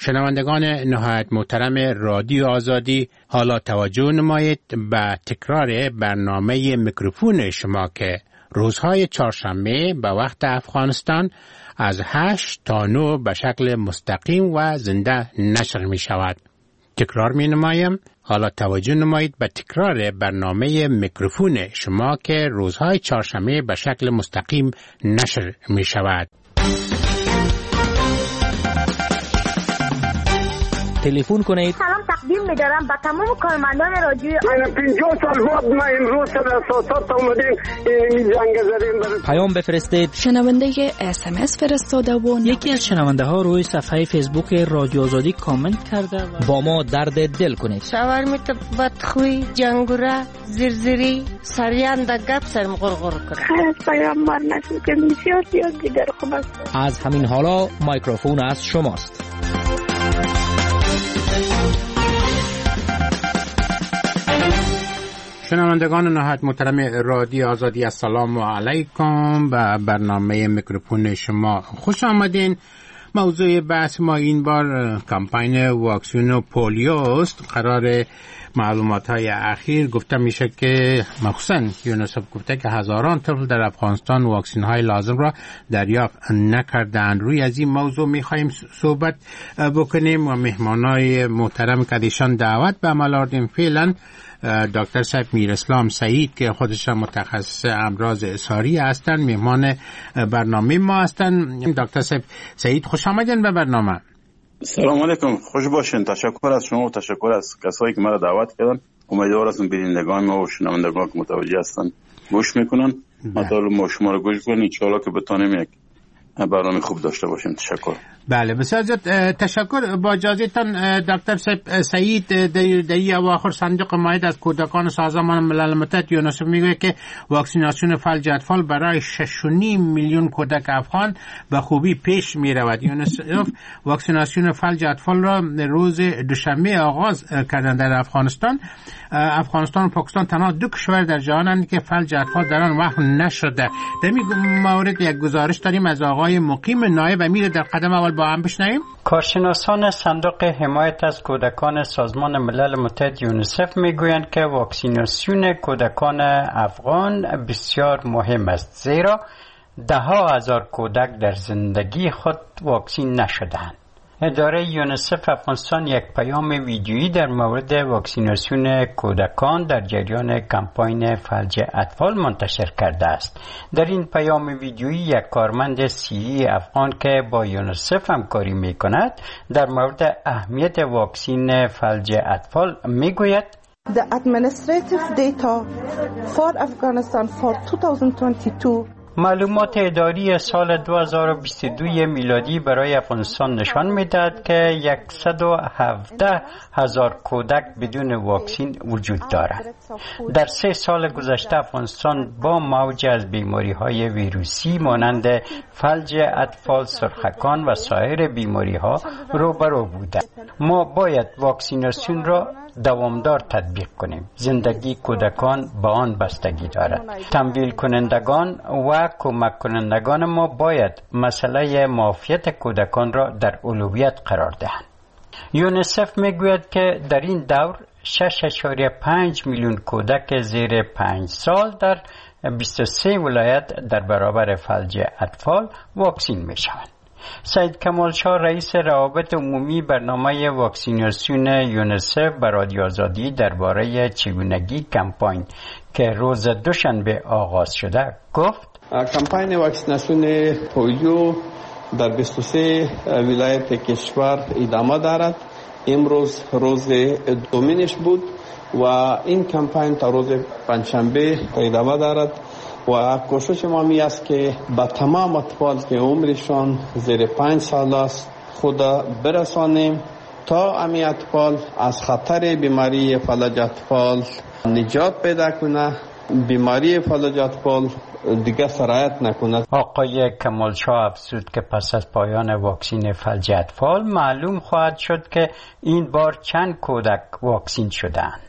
شنوندگان نهایت محترم رادیو آزادی، حالا توجه نمایید به تکرار برنامه میکروفون شما که روزهای چهارشنبه به وقت افغانستان از 8 تا 9 به شکل مستقیم و زنده نشر می شود. تکرار می نمایم، حالا توجه نمایید به تکرار برنامه میکروفون شما که روزهای چهارشنبه به شکل مستقیم نشر می شود. تلفن کنید. سلام تقدیم می‌دارم به تمام کارمندان رادیو. من 50 سال بعد ما امروز سر اساسات اومدیم این جنگ زدیم. پیام بفرستید. شنونده SMS فرستاده و یکی از شنونده ها روی صفحه فیسبوک رادیو آزادی کامنت کرده و با ما درد دل کنید. شاورمیت بدخوی، جنگوره، زرزری، سریان دا گپ سرم غرغر کنه. خیلی پیامبر نشد که بسیار زیاد دیگر خوب است. از همین حالا میکروفون از شماست. شنوندگان نهایت محترم رادیو آزادی، السلام علیکم. به برنامه میکروفون شما خوش آمدین. موضوع بحث ما این بار کمپین واکسن پولیو است. قرار معلومات های اخیر گفته میشه که مخصوصا یونیسف گفته که هزاران طفل در افغانستان واکسن های لازم را دریافت نکردند. روی از این موضوع میخوایم صحبت بکنیم و مهمانای محترم که ایشان دعوت به عمل آوردیم فعلا دکتر صاحب میراسلام سعید که خودش متخصص امراض اسهاری هستند، مهمان برنامه ما هستند. دکتر صاحب سعید خوش آمدین به برنامه. سلام علیکم، خوش باشین. تشکر از شما و تشکر از کسایی که مرا دعوت کردن. امیدوار هستم بینندگان ما و شنوندگان که متوجه هستن گوش میکنن. مطالب ما شما رو گوش کنین، ان شاء الله که بتونیم یک برنامه خوب داشته باشیم. تشکر. بله بسیار زیاد تشکر. با اجازهتان دکتر سعید، در اواخر صندوق مایده از کودکان سازمان ملل متحد یونیسف میگه که واکسیناسیون فلج اطفال برای 6.5 میلیون کودک افغان به خوبی پیش میرود. یونیسف واکسیناسیون فلج اطفال را روز دوشنبه آغاز کردن در افغانستان. افغانستان و پاکستان تنها 2 کشور در جهانند که فلج اطفال در آن وقت نشده. در این مورد یک گزارش داریم از آقای مقیم نایب امیر. در قدم اول با هم بشنویم. کارشناسان صندوق حمایت از کودکان سازمان ملل متحد یونیسف میگویند که واکسیناسیون کودکان افغان بسیار مهم است، زیرا 10,000 کودک در زندگی خود واکسین نشدند. اداره یونیسف افغانستان یک پیام ویدیویی در مورد واکسیناسیون کودکان در جریان کمپاین فلج اطفال منتشر کرده است. در این پیام ویدیویی یک کارمند CE افغان که با یونیسف همکاری می‌کند در مورد اهمیت واکسین فلج اطفال میگوید: The administrative data for Afghanistan for 2022 معلومات اداری سال 2022 میلادی برای افغانستان نشان می‌دهد که 117,000 کودک بدون واکسین وجود دارد. در 3 سال گذشته افغانستان با موج از بیماری‌های ویروسی مانند فلج اطفال، سرخکان و سایر بیماری‌ها روبرو بوده. ما باید واکسیناسیون را دوامدار تطبیق کنیم. زندگی کودکان با آن بستگی دارد. تمویل کنندگان و کمک کنندگان ما باید مسئله معافیت کودکان را در اولویت قرار دهند. یونیسف میگوید که در این دور 6.5 میلیون کودک زیر 5 سال در 23 ولایت در برابر فلج اطفال واکسین میشوند. سید کمال شاه رئیس روابط عمومی برنامه واکسیناسیون یونیسف به رادیو آزادی درباره چگونگی کمپاین که روز دوشنبه آغاز شده گفت: کمپاین واکسیناسیون پولیو در 23 ولایت کشور ادامه دارد. امروز روز دومینش بود و این کمپاین تا روز پنجشنبه ادامه دارد و کوشش ما می است که با تمام اطفال که عمرشان زیر 5 سال است خود برسانیم تا امی اطفال از خطر بیماری فلج اطفال نجات پیدا کنه، بیماری فلج اطفال دیگه سرایت نکند. آقای کمال شاه افزود که پس از پایان واکسین فلج اطفال معلوم خواهد شد که این بار چند کودک واکسین شدند.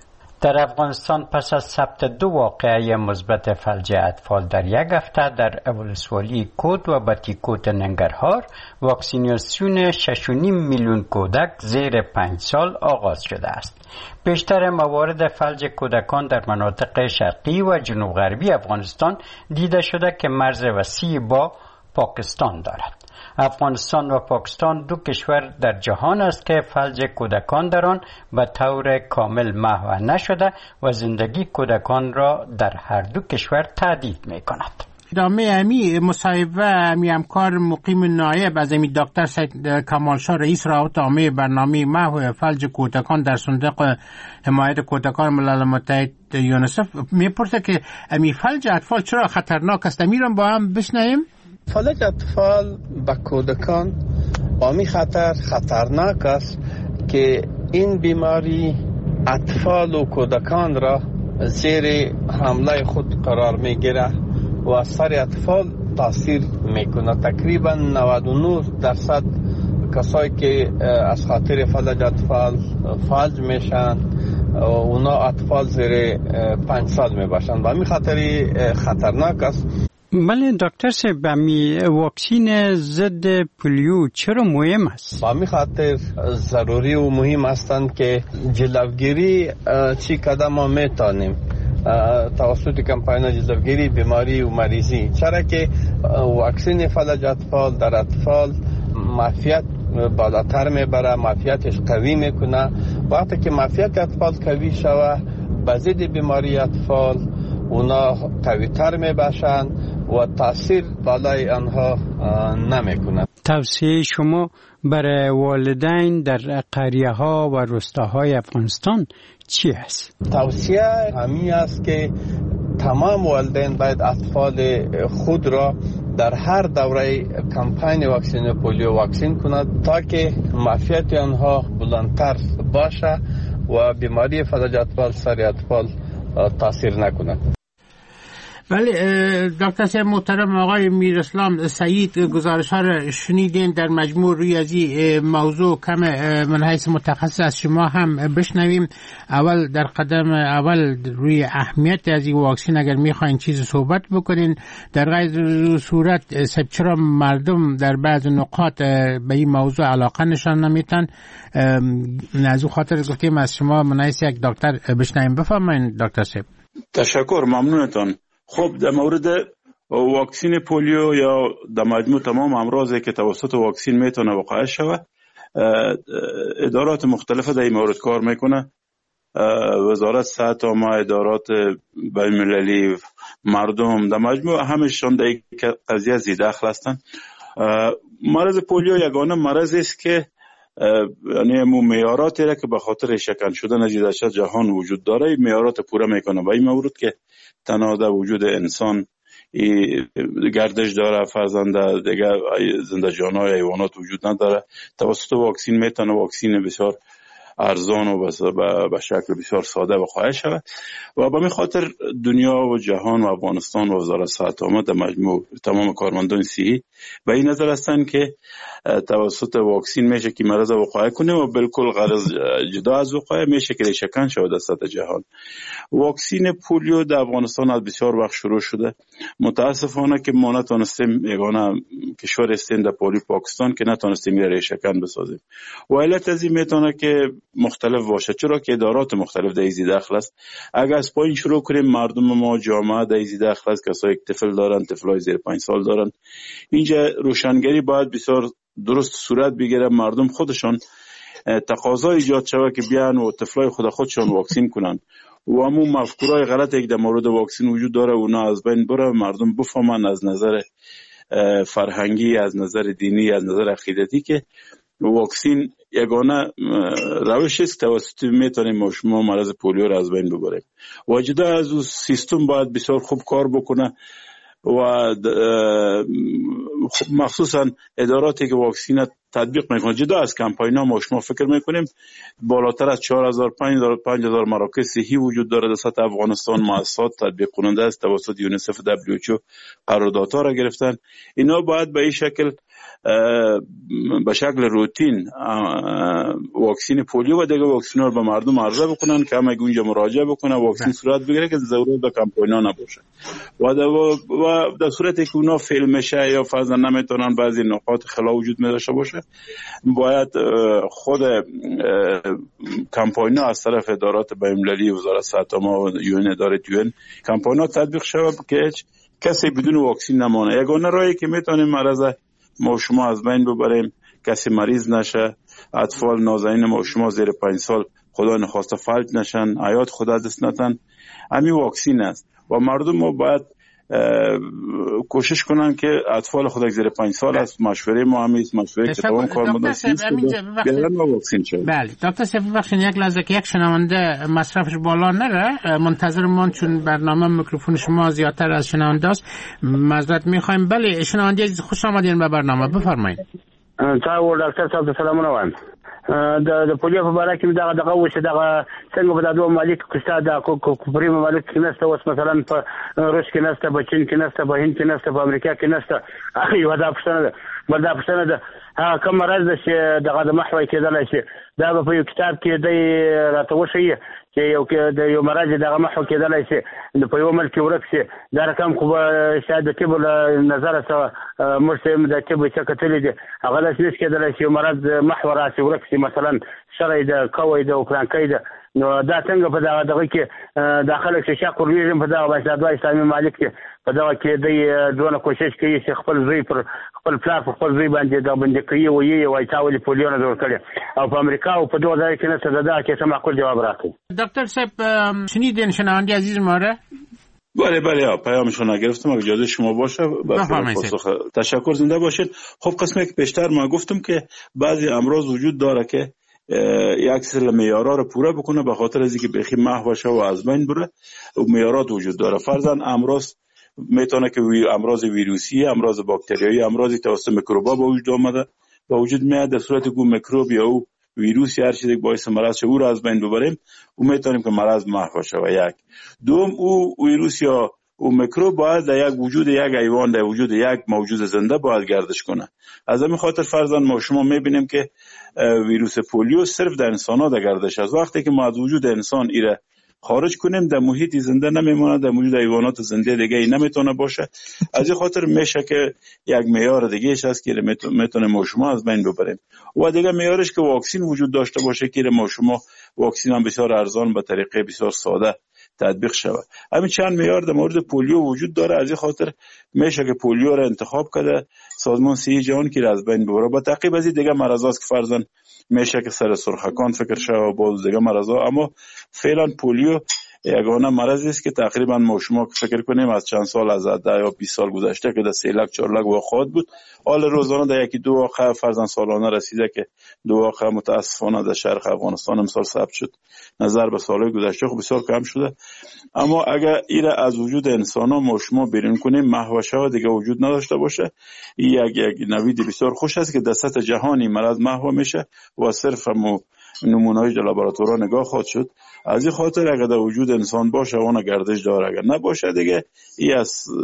در افغانستان پس از ثبت 2 واقعه مثبت فلج اطفال در یک هفته در ولسوالی کود و بتیکوت ننگرهار، واکسیناسیون 6.5 میلیون کودک زیر 5 سال آغاز شده است. بیشتر موارد فلج کودکان در مناطق شرقی و جنوب غربی افغانستان دیده شده که مرز وسیع با پاکستان دارد. افغانستان و پاکستان 2 کشور در جهان است که فلج کودکان در آن به طور کامل محو نشده و زندگی کودکان را در هر 2 کشور تهدید می کند. ادامه امی مصاحبه امی همکار مقیم نایب از امی دکتر سید کمالشاه رئیس راوت عامه برنامه محو فلج کودکان در صندوق حمایت کودکان ملل متحد یونیسف میپرسه که امی فلج اطفال چرا خطرناک است. امیرم با هم بشنویم. فلج اطفال به کودکان با خطرناک است که این بیماری اطفال و کودکان را زیر حمله خود قرار میگیره و سر اطفال تاثیر میکنه. تقریبا 99% کسایی که از خاطر فلج اطفال فلج میشن اونا اطفال زیر 5 سال میباشن و همین خاطری خطرناک است. بله دکتر صاحب، واکسین ضد پولیو چرا مهم است؟ با همین خاطر ضروری و مهم هستند که جلوگیری چی قدم ما میتونیم توسط کمپاین جلوگیری بیماری و مریضی، چرا که واکسین فلج اطفال در اطفال معافیت بالاتر میبره، معافیتش قوی میکنه. وقتی که معافیت اطفال قوی شوه به ضد بیماری اطفال اونا قوی تر میباشن و تاثیر بالای آنها نمیکنه. توصیه شما برای والدین در قریه ها و روستاهای افغانستان چی است؟ توصیه همین است که تمام والدین باید اطفال خود را در هر دوره کمپین واکسین پولیو واکسین کند تا که معافیت آنها بلندتر باشه و بیماری فلج اطفال سر اطفال تاثیر نکند. بله دکتر صاحب محترم، آقای میراسلام سعید گزارش ها را شنیدین. در مجموع روی از این موضوع کم من حیث متخصص از شما هم بشنویم. اول در قدم اول روی اهمیت از این واکسین اگر میخواین چیز صحبت بکنین، در غیر صورت چرا مردم در بعض نقاط به این موضوع علاقه نشان نمیتن؟ از اون خاطر گفتیم از شما من حیث یک دکتر بشنویم. بفرمایید دکتر صاحب. تشکر، ممنونتان. خب در مورد واکسین پولیو یا در مجموع تمام امراضی که توسط واکسین میتونه وقایع شود، ادارات مختلفه در این مورد کار میکنه. وزارت صحت عامه، ادارات بین‌المللی، مردم در مجموع همشون در این قضیه زیر دخل هستند. مرض پولیو یگانه مرضی است که یعنی معیاراتی را که به خاطر شکن شدن از جهان وجود داره معیارات پوره میکنه. و این مورد که تنها در وجود انسان گردش داره، فرزند دیگه زنده جانای حیوانات وجود نداره. توسط واکسین میتونه واکسین بسیار ارزان و به شکل بسیار ساده و خواهد شود و به این خاطر دنیا و جهان و افغانستان و وزارت صحت عامه در مجموع تمام کارمندان صحی به این نظر هستند که توسط واکسین میشه که مرض وقایع کنه و بالکل غرض جدا از وقایع میشه که ریشه‌کن شود در سطح جهان. واکسین پولیو در افغانستان از بسیار وقت شروع شده. متاسفانه که ما نتونستیم، یگانه کشور هستیم در پولی پاکستان که نتونستیم ریشه‌کن بسازیم. و علت از این میتونه که مختلف باشه، چرا که ادارات مختلف در این داخل است. اگر از پایین شروع کنیم، مردم ما جامعه در این داخل است، کسایی که طفل دارن، طفلای زیر 5 سال دارن، اینجا روشنگری باید بسیار درست صورت بگیره. مردم خودشان تقاضا ایجاد شود که بیان و طفلای خودشان واکسین کنن و همون مفکورای غلطی که در مورد واکسین وجود داره اونا از بین بره، مردم بفهمن از نظر فرهنگی، از نظر دینی، از نظر عقیدتی که واکسین یگانه روش است توسط میتونیم ما شما مرض پولیو را از بین ببریم. و جدا از اون سیستم باید بسیار خوب کار بکنه و مخصوصا اداراتی که واکسین تطبیق میکنه جدا از کمپاین‌ها ما شما فکر میکنیم بالاتر از 4000 5000 مراکز صحی وجود داره در سطح افغانستان. مؤسسات تطبیق کننده است توسط یونیسف WHO قراردادها را گرفتن. اینا باید به این شکل به شکل روتین واکسین پولیو و دیگه واکسین‌ها رو به مردم عرضه بکنن که همه اونجا مراجعه بکنن واکسین صورت بگیره که ضرورت به کمپاین‌ها نباشه و در صورتی که اونا فیل میشه یا فرضاً نمیتونن بعضی نقاط خلا وجود داشته باشه باید خود کمپاین‌ها از طرف ادارات بین‌المللی وزارت صحت و یون اداره یون کمپاین‌ها تطبیق شود که کسی بدون واکسین نمانه. یگانه راهی که میتونیم مرض ما شما از بین ببریم کسی مریض نشه، اطفال نازنین ما شما زیر 5 سال خدا نخواسته فلج نشن، حیات خدا دست نتن، همین واکسین است و مردم ما باید کوشش کنن که اطفال خود زیر 5 سال است. مشوره ما هم است، مشوره که تمام کارمندان بیارن واکسین شد. بله دکتر سیف بخشین یک لحظه که یک شنونده مصرفش بالا نره منتظر ما چون برنامه میکروفون شما زیادتر از شنونده است معذرت میخوایم. بله شنونده عزیز خوش آمدین به برنامه بفرمایید. تاسو ډاکټر صاحب ته سلامونه وایم. د پولیو په اړه کې دغه وشه دغه څنګه په دغه ممالک کې ستاسو د کوپری ممالک کې نشته اوس مثلا په روس کې نشته، په چین کې نشته، په هند کې نشته، په امریکا کې نشته. یو دا پښتنه ده کوم مرض چې دغه د محوي کېدل شي دا په یو کتاب کې د راته وشي چې یو مرض دغه محو کېدل شي په یو ملک ورک شي دا رقم خو شاید د طب نظر سره مرسم د طب چې کتل دي هغه د شي کېدل شي مرض محو راسي ورک شي مثلا شرعي د کوي د اوکرانکۍ ده نو دا څنګه په دغه کې داخله شي شاکر ویژن په دغه بشادو اسلامي مالک کې په دغه کې د دونه کوشش کوي چې خپل زوی پر خپل پلار په خپل زوی باندې د باندې کوي وایي تاولي پولیو نه جوړ کړي او په امریکا او په دوه ځای کې نه څه دا کې سم معقول جواب راکړي. دکتر صاحب شنیدین شنونده عزیز ما را؟ بله پیامشون نگرفتم اگه اجازه شما باشه تشکر زنده باشید. خب قسمی که پیشتر ما گفتم که بعضی امراض وجود داره که یک سری معیارا رو پوره بکنه به خاطر از اینکه بخی محو بشه و از بین بره و معیارات وجود داره. فرضاً امراض میتونه که امراض ویروسی، امراض باکتریایی، امراضی توسط میکروبا به وجود آمده به وجود میاد در صورتی که میکروب یا او ویروس یا هر چیزی که باعث مرض شه او رو از بین ببریم او میتونیم که مرض محو بشه. و یک دوم او ویروس یا او میکروب باید در یک وجود یک حیوان در وجود یک موجود زنده باید گردش کنه. از همین خاطر فرضاً ما شما میبینیم که ویروس پولیو صرف در انسان ها در گردش است. وقتی که ما از وجود انسان ایره خارج کنیم در محیط زنده نمیمونه، در موجود حیوانات زنده دیگه ای نمیتونه باشه. از این خاطر میشه که یک معیار دیگه ایش هست که میتونه ما شما از بین ببریم و دیگه معیارش که واکسین وجود داشته باشه که ما شما واکسین هم بسیار ارزان به طریقه بسیار ساده تطبیق شود. همین چند معیار در مورد پولیو وجود داره. از این خاطر میشه که پولیو را انتخاب کرده سازمان صحی جهان که از بین ببره. با تعقیب از دیگه مرضات که فرضاً میشه که سر سرخکان فکر شه و باز دیگه مرضا، اما فعلا پولیو یگانه مرضی است که تقریبا ما شما فکر کنیم از چند سال از 10 یا 20 سال گذشته که در 3 لک 4 لک واقعات بود، حال روزانه در یکی دو واقعه فرضاً سالانه رسیده که 2 واقعه متاسفانه در شرق افغانستان امسال ثبت شد. نظر به سالهای گذشته خب بسیار کم شده. اما اگر ایره از وجود انسان ها ما شما بیرون کنیم محو شه دیگه وجود نداشته باشه، یک نوید بسیار خوش است که در سطح جهانی مرض محو میشه و صرف نمونه‌های لابراتوار نگاه خواهد شد. از این خاطر اگر در وجود انسان باشه اون گردش داره، اگر نباشه دیگه ای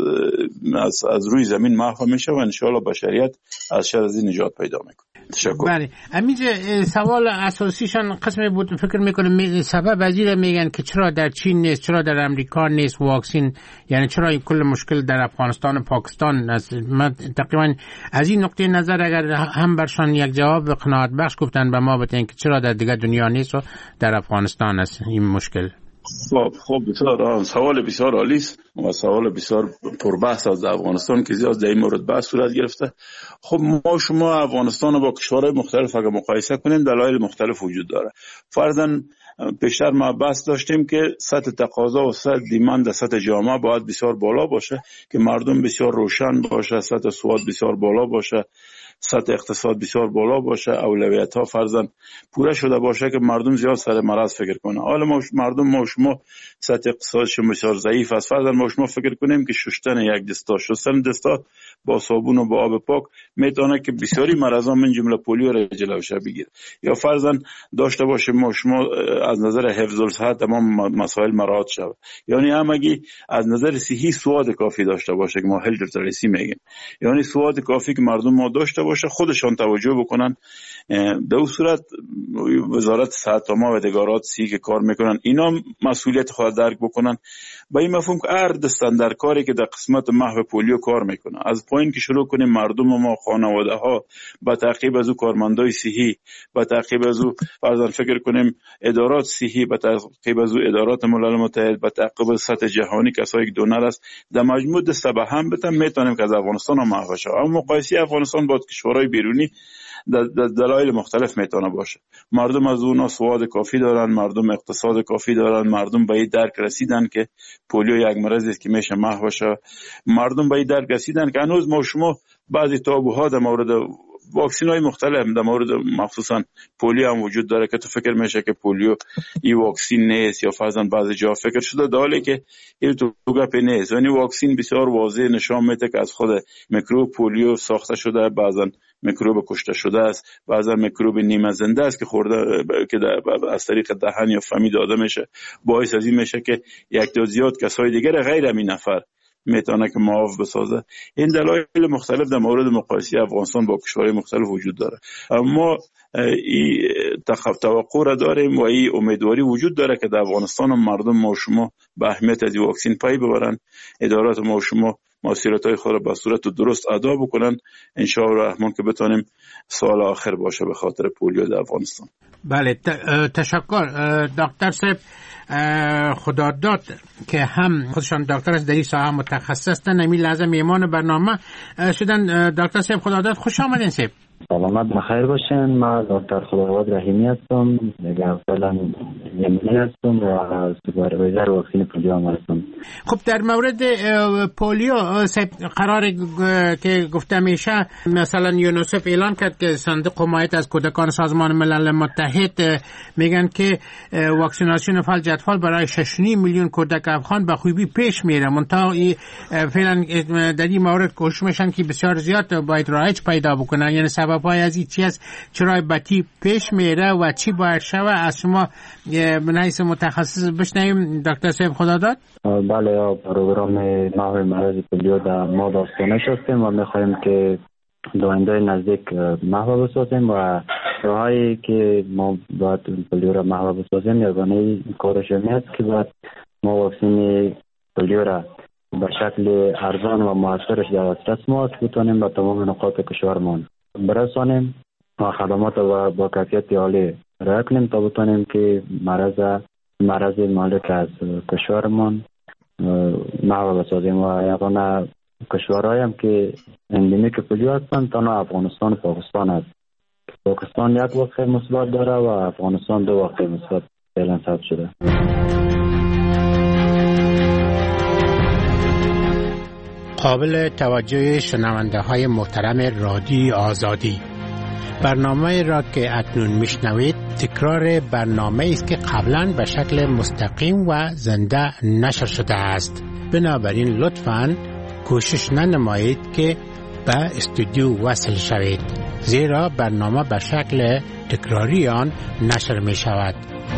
از روی زمین محو میشه و انشالله بشریت از شر از این نجات پیدا میکنه. تشکر. بله امیز سوال اساسیشان قسمی بود فکر میکنم سبب ازیره میگن که چرا در چین نیست، چرا در امریکا نیست واکسین، یعنی چرا این کل مشکل در افغانستان و پاکستان است. من تقریبا از این نقطه نظر اگر هم برشان یک جواب قناعت بخش گفتن به ما بتین که چرا در دیگه دنیا نیست و در افغانستان است این مشکل. خب بسیار سوال بسیار عالی است و سوال بسیار پربحث از افغانستان که زیاد در این مورد بحث صورت گرفته. خب ما شما افغانستان با کشورهای مختلف اگر مقایسه کنیم دلایل مختلف وجود داره. فرضاً پیشتر ما بحث داشتیم که سطح تقاضا و سطح دیماند سطح جامعه باید بسیار بالا باشه که مردم بسیار روشن باشه، سطح سواد بسیار بالا باشه، سطح اقتصاد بسیار بالا باشه، اولویت ها فرضاً پوره شده باشه که مردم زیاد سر مرض فکر کنه. حالا مردم ما شما سطح اقتصادش بسیار ضعیف است، فرضاً ما شما فکر کنیم که شستن یک دستا، شستن دستا با صابون و با آب پاک میتونه که بسیاری مرضا من جمله پولیو را جلوش بگیره. یا فرضاً داشته باشه ما شما از نظر حفظ الصحت تمام مسائل مراعات شود، یعنی همگی از نظر صحی سواد کافی داشته باشه که ما هلت لیترسی میگیم، یعنی سواد کافی که مردم ما داشته باشه، خودشان توجه بکنن. به اون صورت وزارت صحت عامه و ادارات صحی که کار میکنن اینا مسئولیت خود درک بکنن، با این مفهوم که هر دستن در کاری که در قسمت محو پولیو کار میکنه، از پایین که شروع کنیم مردم ما، خانواده ها، با تعقیب از او کارمندای صحی، با تعقیب از او فرضاً فکر کنیم ادارات صحی، با تعقیب از او ادارات ملل متحد، با تعقیب از سطح جهانی کسایی که دونر است، در مجموع دست به هم بتن میتونیم که از افغانستان محو شه. اما مقایسه افغانستان با کشورهای بیرونی دلایل مختلف میتونه باشه. مردم از اونها سواد کافی دارن، مردم اقتصاد کافی دارن، مردم به این درک رسیدن که پولیو یک مرضی است که میشه محو شه، مردم به این درک رسیدن که هنوز ما شما بعضی تابوها در مورد واکسین های مختلف در مورد مخصوصا پولیو هم وجود داره که تو فکر میشه که پولیو این واکسین نیست، یا فرضاً بعضی جا فکر شده داله که این تو گپ نیست. یعنی واکسین بسیار واضح نشان میده که از خود میکروب پولیو ساخته شده، بعضاً میکروب کشته شده است، بعضا میکروب نیمه زنده است که خورده که از طریق دهن یا فمی داده میشه، باعث از این میشه که یک تا زیاد کسای دیگر غیر همین نفر میتونه که معاف بسازه. این دلایل مختلف در مورد مقایسه افغانستان با کشورهای مختلف وجود داره، اما این توقع را داریم و این امیدواری وجود داره که در افغانستان مردم ما شما به اهمیت از واکسین پی ببرن، ادارات ما شما مسئولیت‌های خود را به صورت درست ادا بکنن، ان شاء الله الرحمن که بتونیم سال آخر باشه به خاطر پولیو در افغانستان. بله تشکر دکتر صاحب خداداد که هم خودشان دکتر است، در این ساحه متخصص هستند، همین لحظه میهمان برنامه شدن. دکتر صاحب خداداد خوش آمدین. صاحب سلامت بخیر باشین. من دکتر خداداد رحیمی هستم، فعلا یمنی هستم و سوپروایزر واکسن پولیو هم هستم. خب در مورد پولیو قرار که گفته میشه، مثلا یونیسف اعلان کرد که صندوق حمایت از کودکان سازمان ملل متحد میگن که واکسیناسیون فلج اطفال برای 6.5 میلیون کودک افغان به خوبی پیش میره. منتها فعلا در این مورد کوشش میشن که بسیار زیاد باید رایج پیدا بکنن، یعنی سبب‌های از این چی است، چرا بتی پیش میره و چی باید شود؟ از شما به حیث متخصص بشنویم دکتر صاحب خداداد. بله، پروگرام محو مرض پولیو در ما داستانش هستیم و میخوایم که داینده نزدیک محو بسازیم و راهایی که ما باید پولیو را محو بسازیم یگانه کارش است که باید ما واکسن پولیو را به شکل ارزان و موثرش در دسترس ما بتونیم به تمام نقاط کشورمان برسانیم و خدمات با کیفیت عالی ارائه کنیم تا بتونیم که مرض مالک از کشورمان محو بسازیم. و یگانه کشورهایی هم که اندمیک پولیو هستند تنها افغانستان و پاکستان است. پاکستان یک واقعه مثبت داره و افغانستان 2 واقعه مثبت فعلا ثبت شده. قابل توجه شنونده های محترم رادیو آزادی، برنامه را که اکنون میشنوید تکرار برنامه است که قبلا به شکل مستقیم و زنده نشر شده است. بنابراین لطفاً کوشش ننمایید که به استودیو وصل شوید، زیرا برنامه به شکل تکراری آن نشر می شود.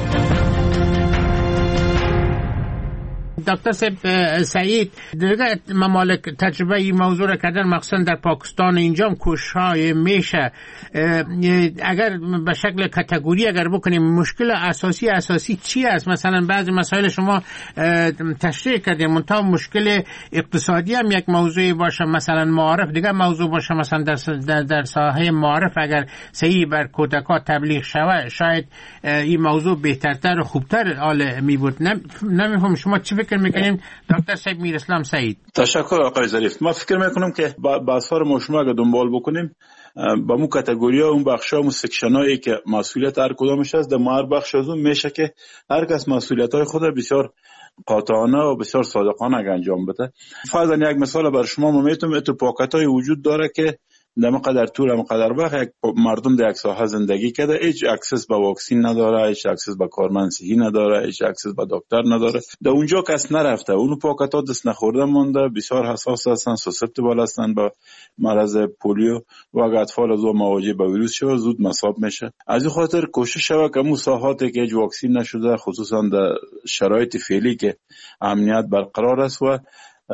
دکتر سعید، دیگه ممالک تجربه این موضوع را کردن، مخصوصا در پاکستان اینجا هم کوشش‌های میشه. اگر به شکل کاتگوری اگر بکنیم مشکل اساسی چی است؟ مثلا بعضی مسائل شما تشریح کردیم، منتها مشکل اقتصادی هم یک موضوعی باشه، مثلا معارف دیگه موضوع باشه، مثلا در ساحه معارف اگر صحیح بر کودک‌ها تبلیغ شود شاید این موضوع بهترتر و خوبتر حال می بود. نمی‌فهم شما چی فکر فکر میکنیم دکتر صاحب میراسلام سعید؟ تشکر آقای ظریف. ما فکر میکنم که بحث‌ها ما شما اگه دنبال بکنیم با مو کاتگوری ها اون بخش ها و سکشن هایی که مسئولیت هر کدامش هست، در هر بخش از اون میشه که هر کس مسئولیت های خود بسیار قاطعانه و بسیار صادقانه انجام بده. فرضاً یک مثال بر شما ما میتونم اتفاقات های وجود داره که در مقدار طول مقدار وقت یک مردم در یک ساحه زندگی کرده، هیچ اکسس به واکسین نداره، هیچ اکسس به کارمند صحی نداره، هیچ اکسس به دکتر نداره. در اونجا کس نرفته، اون پاکتا دست نخورده مونده، بسیار حساس هستن، سوسپتیبل هستن با مرض پولیو و اگر اطفال از مواجه با ویروس شود زود مصاب میشه. از این خاطر کوشش شود که اون ساحاتی که هیچ واکسین نشده، خصوصا در شرایط فعلی که امنیت برقرار است و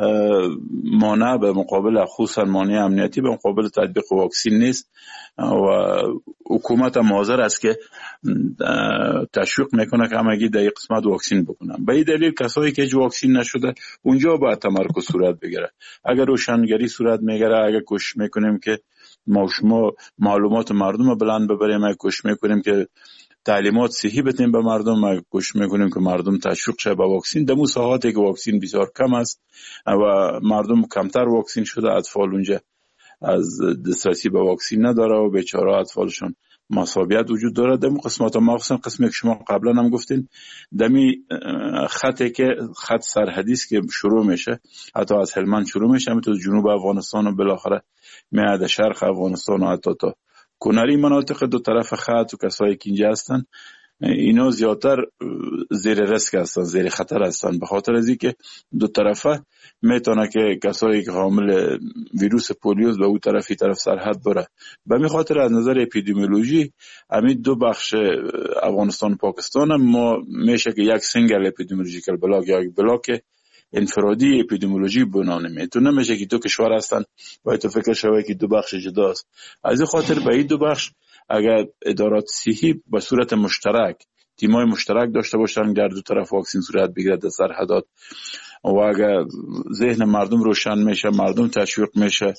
مانع به مقابل، خصوصا مانع امنیتی به مقابل تطبیق واکسین نیست و حکومت هم حاضر است که تشویق میکنه که همگی در این قسمت واکسین بکنن. به این دلیل کسایی که هیچ واکسین نشده اونجا باید تمرکز صورت بگیره. اگر روشنگری صورت میگیره، اگر کوشش میکنیم که ما شما معلومات مردم رو بلند ببریم، اگر کوشش میکنیم که تعلیمات صحی بدیم به مردم، ما کوشش میکنیم که مردم تشویق شه به واکسین. در مساحاتی که واکسین بسیار کم است و مردم کمتر واکسین شده، اطفال اونجا از دسترسی به واکسین نداره و بیچاره اطفالشون مصابیت وجود داره. در قسمت مخصوصا قسمی که شما قبلا هم گفتین، دمی خطی که خط سرحدی است که شروع میشه، حتی از هلمند شروع میشه، همینطور جنوب افغانستان و بالاخره میاد شرق افغانستان و حتی تا کناری مناطق دو طرف خط و کسایی که اینجا هستن، اینا زیادتر زیر ریسک هستن، زیر خطر هستن، به خاطر از اینکه دو طرفه میتونه که کسایی که حامل ویروس پولیو به اون طرفی طرف سرحد بره. به همین خاطر از نظر اپیدمیولوژی همین دو بخش افغانستان و پاکستان ما میشه که یک سینگل اپیدمیولوژیکال بلاک یا یک بلاک انفرادی اپیدمیولوژی بنامیم. تو نمیشه که دو کشور هستن باید تو فکر شوی که دو بخش جداست. از این خاطر به این دو بخش اگر ادارات صحی به صورت مشترک، تیمای مشترک داشته باشن در دو طرف واکسین صورت بگیره در سرحدات و اگر ذهن مردم روشن میشه، مردم تشویق میشه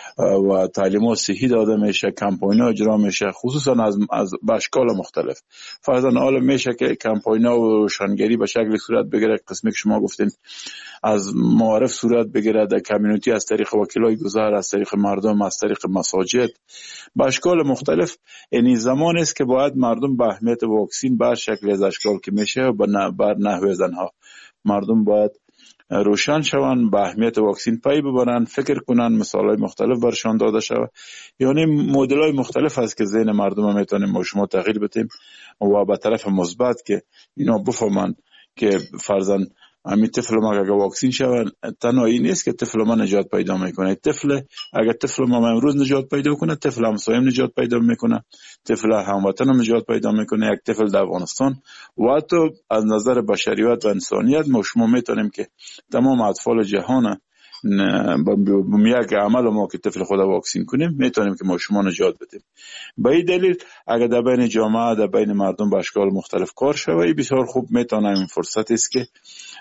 و تعلیمات صحی داده میشه، کمپاین‌ها اجرا میشه، خصوصا از اشکال مختلف. فرضاً حالا میشه که کمپاین‌ها و روشنگری به شکل صورت بگیره، قسمی که شما گفتین از معارف صورت بگیره در کمیونیتی، از طریق وکیلای گذر، از طریق مردم، از طریق مساجد، به اشکال مختلف. این زمان است که باید مردم به اهمیت واکسین به شکل از اشکال که میشه و بر نحوه زنها مردم باید روشن شوند، به اهمیت واکسین پی ببرن، فکر کنن، مثالای مختلف برشان داده شود. یعنی مدلای مختلف هست که ذهن مردم میتونیم ما شما تغییر بدیم و به طرف مثبت که اینا بفهمن که فرضاً همین طفل ما اگر واکسین شود تنها این نیست که طفل ما نجات پیدا میکنه. اگر طفل ما امروز نجات پیدا کنه، طفل همسایم نجات پیدا میکنه، طفل هموطن هم نجات پیدا میکنه، یک طفل در افغانستان. و حتی از نظر بشریت و انسانیت ما شما میتونیم که تمام اطفال جهان با یک عمل ما که طفل خود واکسین کنیم میتونیم که ما شما نجات بدیم. به این دلیل اگر در بین جامعه، در بین مردم به اشکال مختلف کار شود، بسیار خوب میتونه این فرصت است که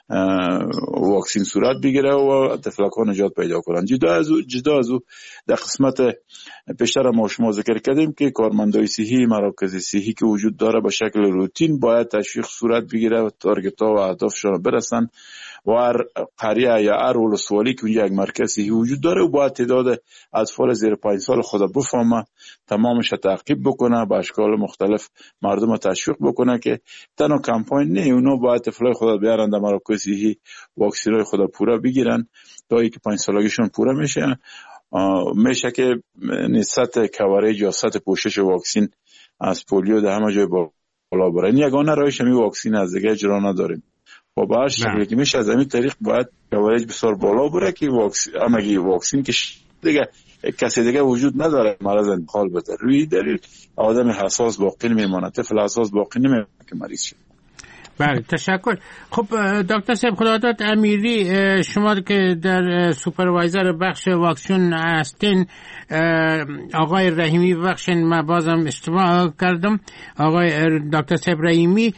واکسین صورت بگیره و طفلکان نجات پیدا کنن. جدا از او در قسمت پیشتر ما شما ذکر کردیم که کارمندای صحی، مراکز صحی که وجود داره به شکل روتین باید تشویق صورت بگیره و تارگت ها و اهدافشون برسن و هر قریه یا هر ولسوالی که اونجا یک مرکز صحی وجود داره و باید تعداد اطفال زیر 5 سال خود بفهمه، تمامش تعقیب بکنه، به اشکال مختلف مردم تشویق بکنه که تنها کمپاین نه، اونا باید طفلای خود بیارن در مراکز صحی، واکسینای خود پورا بگیرن تا اینکه 5 سالگیشون پورا میشه که نسبت کوریج یا سطح پوشش واکسین از پولیو در همه جای بالا بره. این یگانه راهش همین واکسین از دیگه اجرا نداریم. و به هر شکلی که میشه از همین طریق باید کوریج بسیار بالا بره که واکسین که دیگه کسی دیگه وجود نداره مرض انتقال بده. روی دلیل آدم حساس باقی نمیمونه، طفل حساس باقی نمیمونه که مریض شه. بله تشکر. خب دکتر صاحب خداداد امیری، شما که در سوپروایزر بخش واکسن هستین، آقای رحیمی بخشن، من بازم اشتباه کردم، آقای دکتر صاحب رحیمی،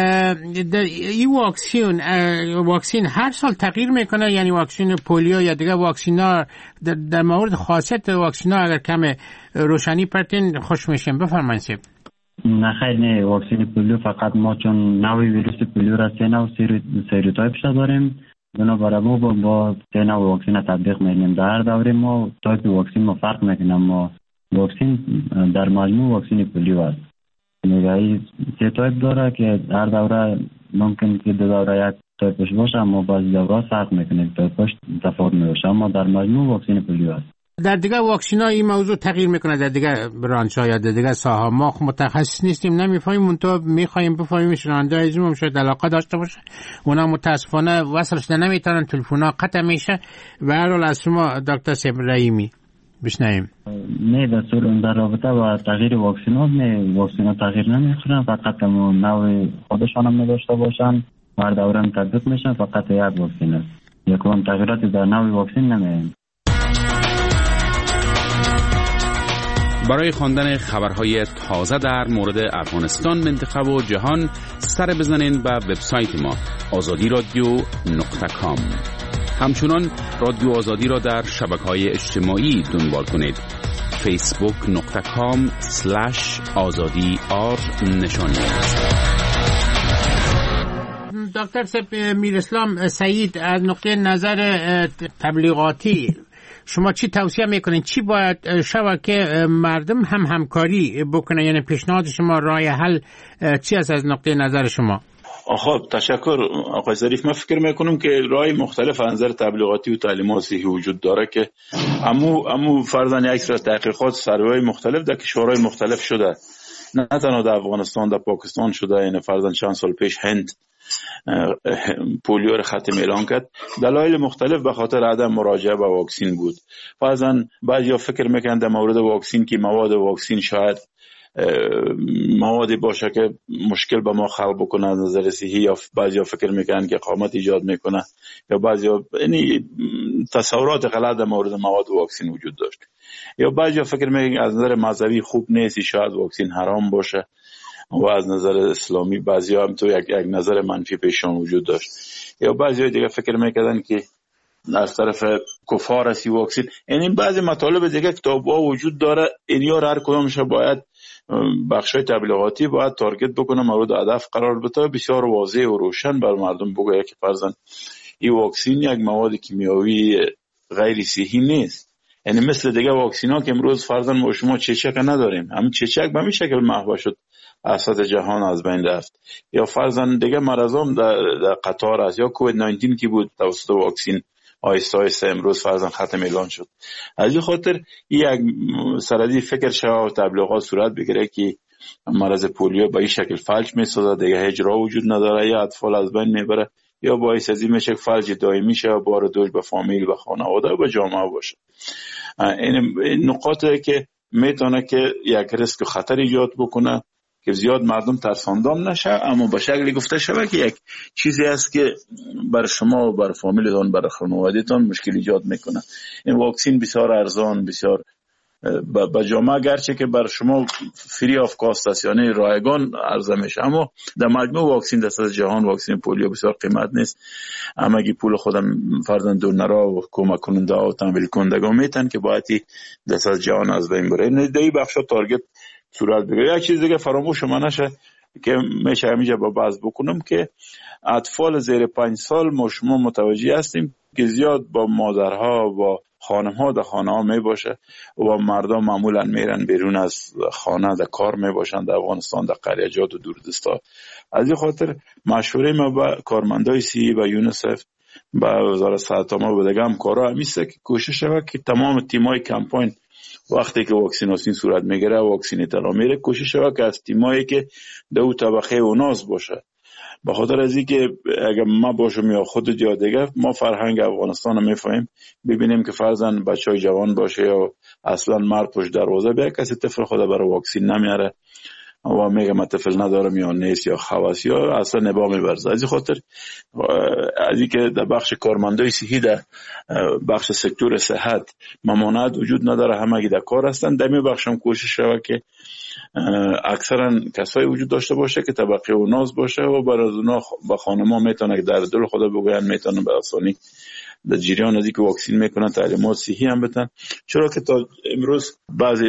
این واکسین هر سال تغییر میکنه؟ یعنی واکسن پولیو یا دیگه واکسین ها در مورد خاصیت واکسین ها اگر کم روشنی پرتین خوش میشیم. بفرمایید صاحب. نه خیر، نه، واکسن پولیو فقط ما چون نوع ویروس پولیو را 3 نوع سیروتایپش داریم بنابراین ما با سه نوع واکسن تطبیق می‌کنیم. در هر دوره ما تایپ واکسن ما فرق می‌کنیم، اما واکسن در مجموع واکسن پولیو است. یعنی سه تایپ داره که هر دوره ممکن که دو دوره یک تایپش باشه، اما بعضی دوره فرق می‌کنه، تایپش تفاوت می‌باشه، اما در مجموع واکسن پولیو است. در دیگه واکسن ها این موضوع تغییر میکنه، در دیگه برانچ ها یا در دیگه ساحه. ما متخصص نیستیم، نمیفهمیم، منتها میخوایم بفهمیم. شنونده عزیزمون شاید علاقه داشته باشه، اونا متاسفانه وصلش نمیتونن، تلفن ها قطع میشه. به هر حال از شما دکتر رحیمی بشنویم. نه در رابطه با تغییر واکسنات نه، واکسنات تغییر نمیخورن، فقط نوع خودشان هم نداشته باشن، هر دوره تطبیق میشن، فقط یک واکسن است. یکم تغییراتی در نوع واکسن نمیاد. برای خواندن خبرهای تازه در مورد افغانستان، منطقه و جهان سر بزنین به وبسایت ما azadiradio.com. همچنان رادیو آزادی را در شبکه‌های اجتماعی دنبال کنید. facebook.com/azadi_r نشانی. دکتر میراسلام سعید، از نقطه نظر تبلیغاتی شما چی توصیه میکنین؟ چی باید شود که مردم هم همکاری بکنه؟ یعنی پیشنهاد شما، راه حل چی است از نقطه نظر شما؟ خب تشکر آقای ظریف. من فکر میکنم که راه مختلف از نظر تبلیغاتی و تعلیمات صحی وجود داره که امو فرضاً یک سری تحقیقات سروای مختلف در کشورهای مختلف شده، نه تنها در افغانستان، در پاکستان شده. یعنی فرضاً چند سال پیش هند پولیو را ختم اعلان کرد. دلایل مختلف به خاطر عدم مراجعه به واکسن بود. بعضا بعضیا فکر میکنن در مورد واکسن که مواد واکسن شاید موادی باشه که مشکل به ما خلق بکنه از نظر صحی، یا بعضیا فکر میکنن که اقامت ایجاد میکنه، یا بعضیا یعنی تصورات غلط در مورد مواد واکسن وجود داشت، یا بعضیا فکر میکنن از نظر مذهبی خوب نیست، شاید واکسن حرام باشه، و از نظر اسلامی بعضیا هم تو یک نظر منفی پیشان وجود داشت، یا بعضیا دیگه فکر میکردن که از طرف کفار است واکسن. یعنی بعضی مطالب دیگه کتاب‌ها وجود داره، اینیا هر کدامش باید بخشای تبلیغاتی باید تارگت بکنه، مورد هدف قرار بده، بسیار واضح و روشن بر مردم بگه که فرضاً این واکسن یک مواد کیمیاوی غیر صحی نیست. یعنی مثل دیگه واکسن‌ها که امروز فرضاً ما شما چچک نداریم، همین چچک به همین شکل محو شد، اساس جهان از بین رفت، یا فرضاً دیگه مرضام در قطار است، یا کووید 19 که بود توسط واکسن آیسته آیسته امروز فرضاً ختم اعلان شد. از این خاطر یک سردی فکر شوا و تبلیغات صورت بگیره که مرض پولیو به این شکل فلج میسازه، دیگه هیچ راه وجود نداره، یا اطفال از بین میبره، یا باعث از این میشه فلج دائمی شه و بار دوش به فامیل و خانواده و به جامعه باشه. این نقاطه که میتونه که یک ریسک و خطر ایجاد بکنه که زیاد مردم ترساندام نشه، اما به شکلی گفته شده که یک چیزی است که بر شما و بر فامیلتان، بر خانوادهتان مشکل ایجاد میکنه. این واکسن بسیار ارزان، بسیار با جامعه گرچه که بر شما فری آف کاست است، یعنی رایگان عرضه میشه، اما در مجموع واکسن دست از جهان واکسن پولیو بسیار قیمت نیست. همگی پول خودم فرضاً دونرها و کمک کننده ها و تمویل کنندگان میتن که باید دست از جهان از بین بره. این دی بخشا تارگت صورت بگیره. یک چیز دیگه فراموش ما نشه که میشه همیشه با بحث بکنم که اطفال زیر 5 سال ما شما متوجه هستیم که زیاد با مادرها و خانم‌ها در خانه‌ها میباشه و مردم معمولا میرن بیرون از خانه در کار میباشن در افغانستان، در قریه‌جات و دوردستا. از این خاطر مشوره ما با کارمندای صحی و یونیسف با وزارت صحت ما و دیگه همکارا همیشه که کوشش شود که تمام تیمای کمپاین وقتی که واکسیناسیون صورت میگیره، واکسین اطلاع میره، کوشش شود که از تیمایی که دو طبقه اوناس باشه. به خاطر از اینکه اگر ما باشم یا خودت یا دیگه، ما فرهنگ افغانستان رو میفهمیم، ببینیم که فرضاً بچهای جوان باشه یا اصلا مرد پشت دروازه بیا کسی طفل خود برای واکسین نمیاره و میگه من طفل ندارم یا نیست یا خواست یا اصلا نبا میبرزه. از این خاطر از اینکه در بخش کارمندای صحی، در بخش سکتور صحت ممانعت وجود نداره، همگی در کار هستن. در می بخش هم کوشش شود که اکثرا کسایی وجود داشته باشه که طبقه اوناس باشه و برای اونا با خانم‌ها میتونه که در دل خدا بگوین، میتونه به آسانی در جریان از اینکه واکسین میکنن تعلیمات صحی هم بتن. چرا که تا امروز بعضی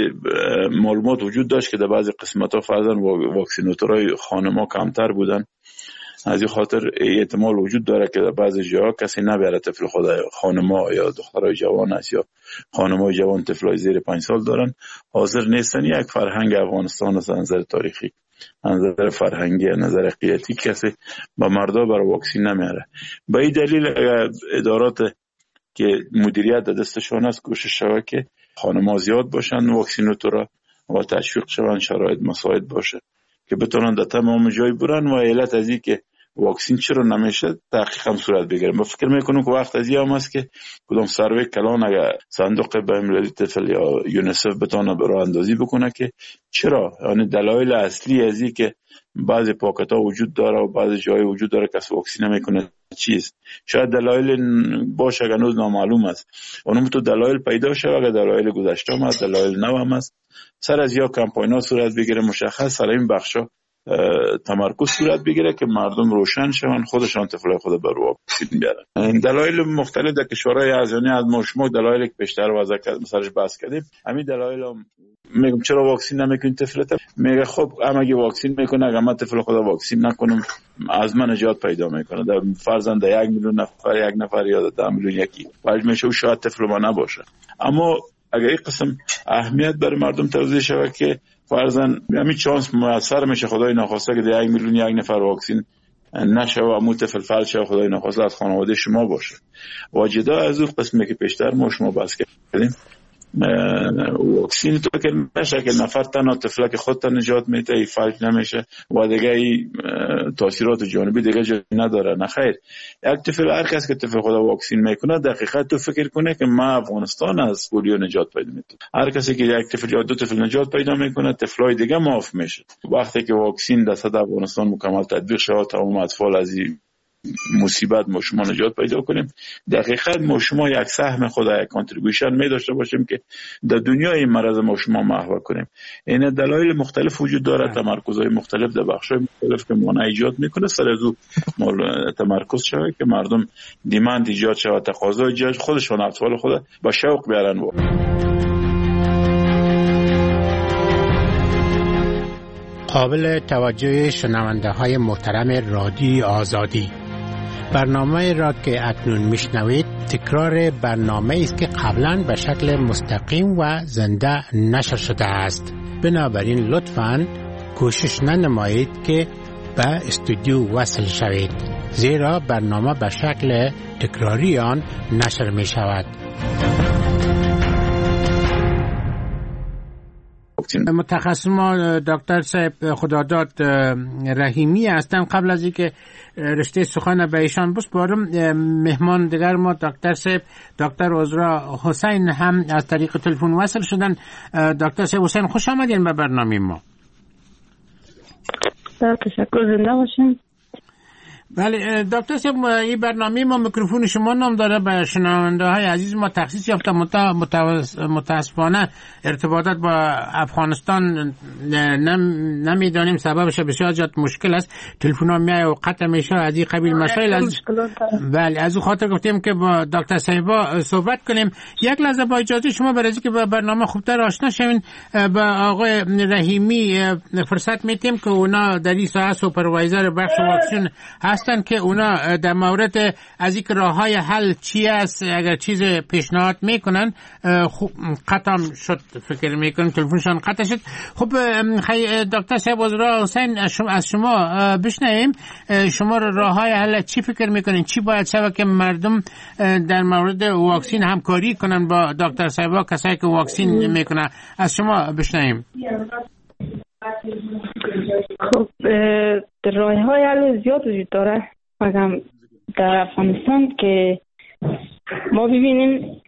معلومات وجود داشت که در بعضی قسمت‌ها فرضاً واکسیناتورای خانم‌ها کمتر بودن از این خاطر احتمال وجود داره که در بعضی جاها کسی نبره طفل خود، خانم‌ها یا دخترای جوان است یا خانم‌های جوان طفلای زیر 5 سال دارن، حاضر نیستن. یک فرهنگ افغانستان از نظر تاریخی، از نظر فرهنگی، از نظر عقیدتی کسی با مردا برای واکسین نمیاره. به این دلیل ادارات که مدیریت در دستشون است کوشش شود که خانم‌ها زیاد باشن واکسین تو را و تشویق شون، شرایط مساعد باشه که بتونن در تمام جای برن. و علت از این که واکسین چرا نمیشه تحقیقا صورت بگیره. من فکر میکنم که وقت از این هم است که کدام سروی کلان اگر صندوق بین‌المللی طفل یا یونیسف بتونه برای اندازی بکنه که چرا، یعنی دلایل اصلی از این که بعضی پاکت ها وجود داره و بعضی جای وجود داره کسی واکسین نمیکنه چیز، شاید دلایل باشه اگر هنوز نامعلوم است. اونم تو دلایل پیدا شه، اگر دلایل گذشته هم است، دلایل نو هم است، سر از یا کمپاین ها صورت بگیره مشخص سر این بخشا تمرکز صورت بگیره که مردم روشن شون خودشان طفلای خود بر واکسین بیارن. این دلایل مختلف در کشورهای ازیانی از ما دلایلی که بیشتر وضع کرد مثلا بحث کردیم. همین دلایل میگم چرا واکسین نمیکنین طفلت، میگه خب اگه واکسین میکنه اگه من طفل خود واکسین نکنم از من نجات پیدا میکنه. در فرضاً 1 میلیون نفر یک نفر یا 10 میلیون یکی ولی میشه و شاید طفل ما نباشه. اما اگه این قسم اهمیت برای مردم توضیح شود که فرضاً همین چانس موثر میشه خدای ناخواسته که 1 میلیون یک نفر واکسین نشه و عمو طفل فلج شه خدای ناخواسته از خانواده شما باشه. واجدا از اون قسمی که پیشتر ما شما بحث کردیم واکسین تو که نشه که نفر تنها طفله که خودت نجات میده ای فلج نمیشه و دیگه ای تاثیرات جانبی دیگه جایی نداره. نه خیر، یک طفل هر کس که طفل خود واکسین میکنه دقیقاً تو فکر کنه که ما افغانستان از پولیو نجات پیدا میده. هر کسی که یک طفل یا 2 طفل نجات پیدا میکنه طفلای دیگه معاف میشه. وقتی که واکسین در سطح افغانستان مکمل تطبیق شود تمام اطفال از این مصیبت ما شما نجات پیدا کنیم، دقیقاً ما شما یک سهم خود یک کانتریبیوشن می داشته باشیم که در دنیای این مرض ما شما محو کنیم. این دلایل مختلف وجود داره، تمرکزهای مختلف در بخش‌های مختلف که مانع ایجاد میکنه سر از او تمرکز شود که مردم دیمند ایجاد شود، تقاضا ایجاد خودشون اطفال خود با شوق بیارن. قابل توجه شنونده های محترم رادیو آزادی، برنامه را که اکنون میشنوید تکرار برنامه است که قبلا به شکل مستقیم و زنده نشر شده است. بنابراین لطفاً کوشش ننمایید که به استودیو وصل شوید، زیرا برنامه به شکل تکراری آن نشر می شود. متخصص ما دکتر صاحب خداداد رحیمی هستند. قبل از اینکه رشته سخن به ایشان بسپارم، مهمان دیگر ما دکتر صاحب دکتر عذرا حسین هم از طریق تلفن وصل شدن. دکتر صاحب حسین خوش آمدین به برنامه ما. تشکر، زنده باشین. بله دکتر صاحب، این برنامه ما میکروفون شما نام داره. به شنونده های عزیز ما تخصیص یافته متاسفانه ارتباطات با افغانستان نمیدانیم، سببش بسیار زیاد مشکل است. تلفن ها میای و قطع میشه از این قبیل مسائل. بله از اون خاطر گفتیم که با دکتر صاحبا صحبت کنیم. یک لحظه با اجازه شما برای که با برنامه خوبتر آشنا شوین با آقای رحیمی فرصت میتیم که اونا در این ساعت سوپروایزر بخش واکسن هستن که اونا در مورد از این راههای حل چی است اگر چیز پیشنهاد میکنن. خوب قطع شد، فکر میکنم تلفنشان قطع شد. خب دکتر صاحب عذرا حسین از شما بشنویم، شما راههای حل چی فکر میکنین، چی باید شود که مردم در مورد واکسین همکاری کنن با دکتر صاحبا کسایی که واکسین میکنن؟ از شما بشنویم. خب راه‌های حل زیاد وجود داره. مثلا در افغانستان که ما ببینیم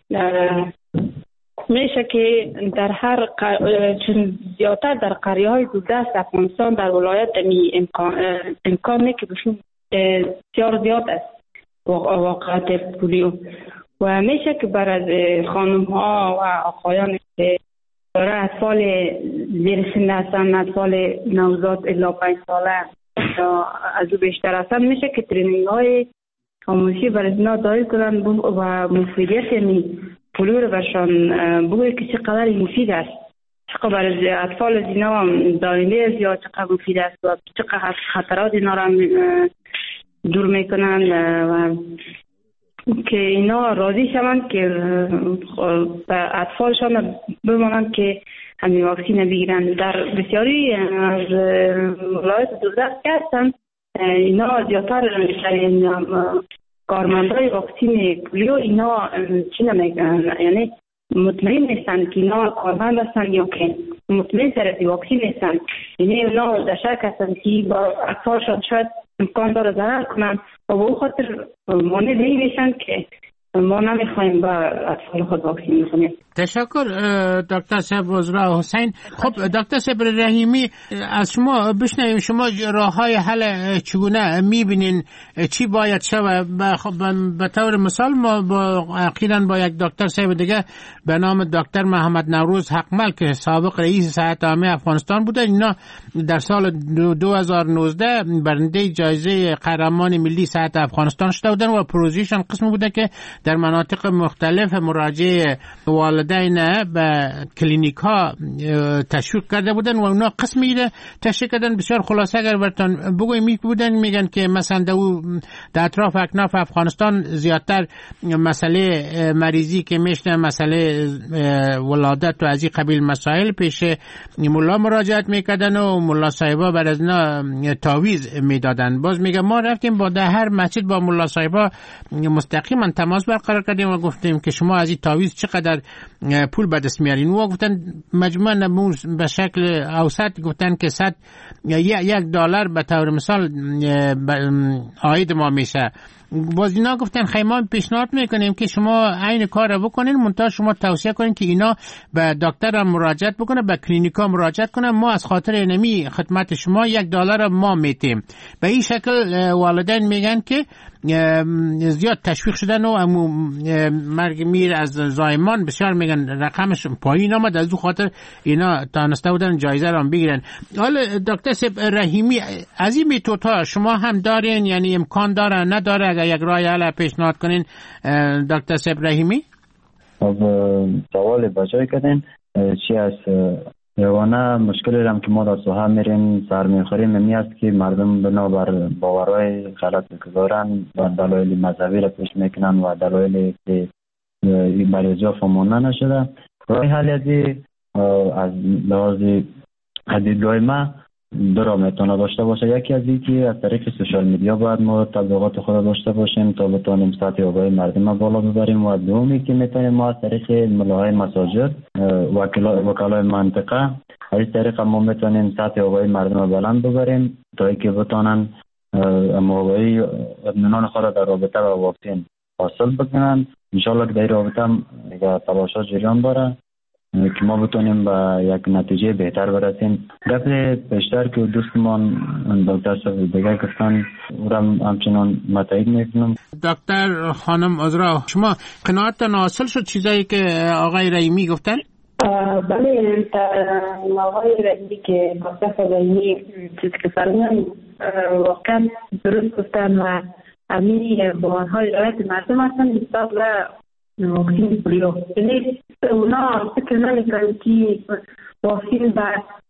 میشه که در هر چون زیادتر در قریه‌های دوردست افغانستان در ولایت امکان که بسیار زیاد است واقعیت پولیو و میشه که برای خانم‌ها و آقایان که داره اطفال زیر سن هستن، اطفال نوزاد الی 5 ساله یا از او بیشتر هستن، میشه که ترینینگ های آموزشی برای اینا دایر کنن و مفیدیت یعنی پولیو رو برشان بگوید که چقدر مفید است، چقدر برای اطفال اینا هم دارنده است یا چقدر مفید است و چقدر خطرات اینا رو دور میکنن و که اینا راضی شوند که اطفالشان بمانند که همین واکسین بگیرن. در بسیاری از ولایت دوردست هستن اینا زیادتر کارمندای واکسین پولیو اینا چی نمیگن، یعنی مطمئن نیستن که اینا کارمند هستن یا که مطمئن سر از واکسین نیستن، یعنی اونا در شک هستن که با اطفالشان شاید امکان داره ضرر کنن و به او خاطر مانع میشن که ما نمیخوایم با اطفال خود واکسین کنیم. تشکر دکتر صاحب وزرا حسین. خب دکتر صاحب رحیمی از شما بشنویم، شما راههای حل چگونه میبینین، چی باید شود؟ به طور مثال ما با عقیداً با یک دکتر صاحب دیگه به نام دکتر محمد نوروز حقمل که سابق رئیس صحت عامه افغانستان بوده، اینا در سال 2019 برنده جایزه قهرمان ملی صحت افغانستان شده بودن و پروژهشان قسم بوده که در مناطق مختلف مراجعه والدین به کلینیک ها تشویق کرده بودن و اونا قسمی ده تشریح کردن. بسیار خلاصه اگر براتون بگویم بودن، میگن که مثلا در اطراف اکناف افغانستان زیادتر مسئله مریضی که میشنه مسئله ولادت و از این قبیل مسائل پیش ملا مراجعت میکردن و ملا صاحبا بر از اینا تعویض میدادن. باز میگه ما رفتیم با در هر مسجد با ملا صاحبا مستقیما تماس برقرار کردیم و گفتیم که شما از این تعویض چقدر پول به دست میارین. و گفتن مجموعاً به شکل اوسط گفتن که $1 به طور مثال عاید ما میشه. باز اینا گفتن خیلی ما پیشنهاد میکنیم که شما عین کار رو بکنین، منتها شما توصیه کنین که اینا به دکتر مراجعت بکنه، به کلینیکا مراجعت کنه، ما از خاطر اینمی خدمت شما $1 ما میتیم. به این شکل والدین میگن که زیاد تشویق شدن و مرگ میر از زایمان بسیار میگن رقمش پایین آمد، از اون خاطر اینا تانسته بودن جایزه را بگیرن. حالا دکتر صاحب رحیمی از این میتودها شما هم دارین، یعنی امکان داره نداره؟ اگر یک راه حل پیشنهاد کنین دکتر صاحب رحیمی. خب سوال بجای کردین چی از یوانه مشکلی هم که ما در سوها میریم سر میخوریم می است که مردم بنابر باورهای غلط که دارن و دلایل مذهبی را پیش میکنن و دلایلی که برای جا فهمانده نشده. راه حل از لحاظ دیدگاه ما دو راه میتونه داشته باشه. یکی از اینکه از طریق سوشال میدیا باید ما تبلیغات خود داشته باشیم تا بتونیم سطح آگاهی مردم بالا ببریم، و دومی که میتونیم ما از طریق ملاهای مساجد وکلای منطقه از طریق ما میتونیم سطح آگاهی مردم بلند ببریم تا اینکه بتونن آگاهی اطمینان خود در رابطه با واکسن حاصل بکنن. انشالله که در رابطه تلاشات جریان داره که ما بتونیم به یک نتیجه بهتر برسیم. گپ بیشتر که دوستمان دکتر صاحب دیگه گفتن او را همچنان متایید میکنم. دکتر خانم عذرا، شما قناعتتان حاصل شد چیزایی که آقای رحیمی گفتن؟ بله، آقای رحیمی که دکتر رحیمی چیزی که فرمودن واقعا درست گفتن و همین باورهای رایت مردم هستن نسبت به واکسین پولیو. یعنی اونا فکر نمیکنن که واکسین به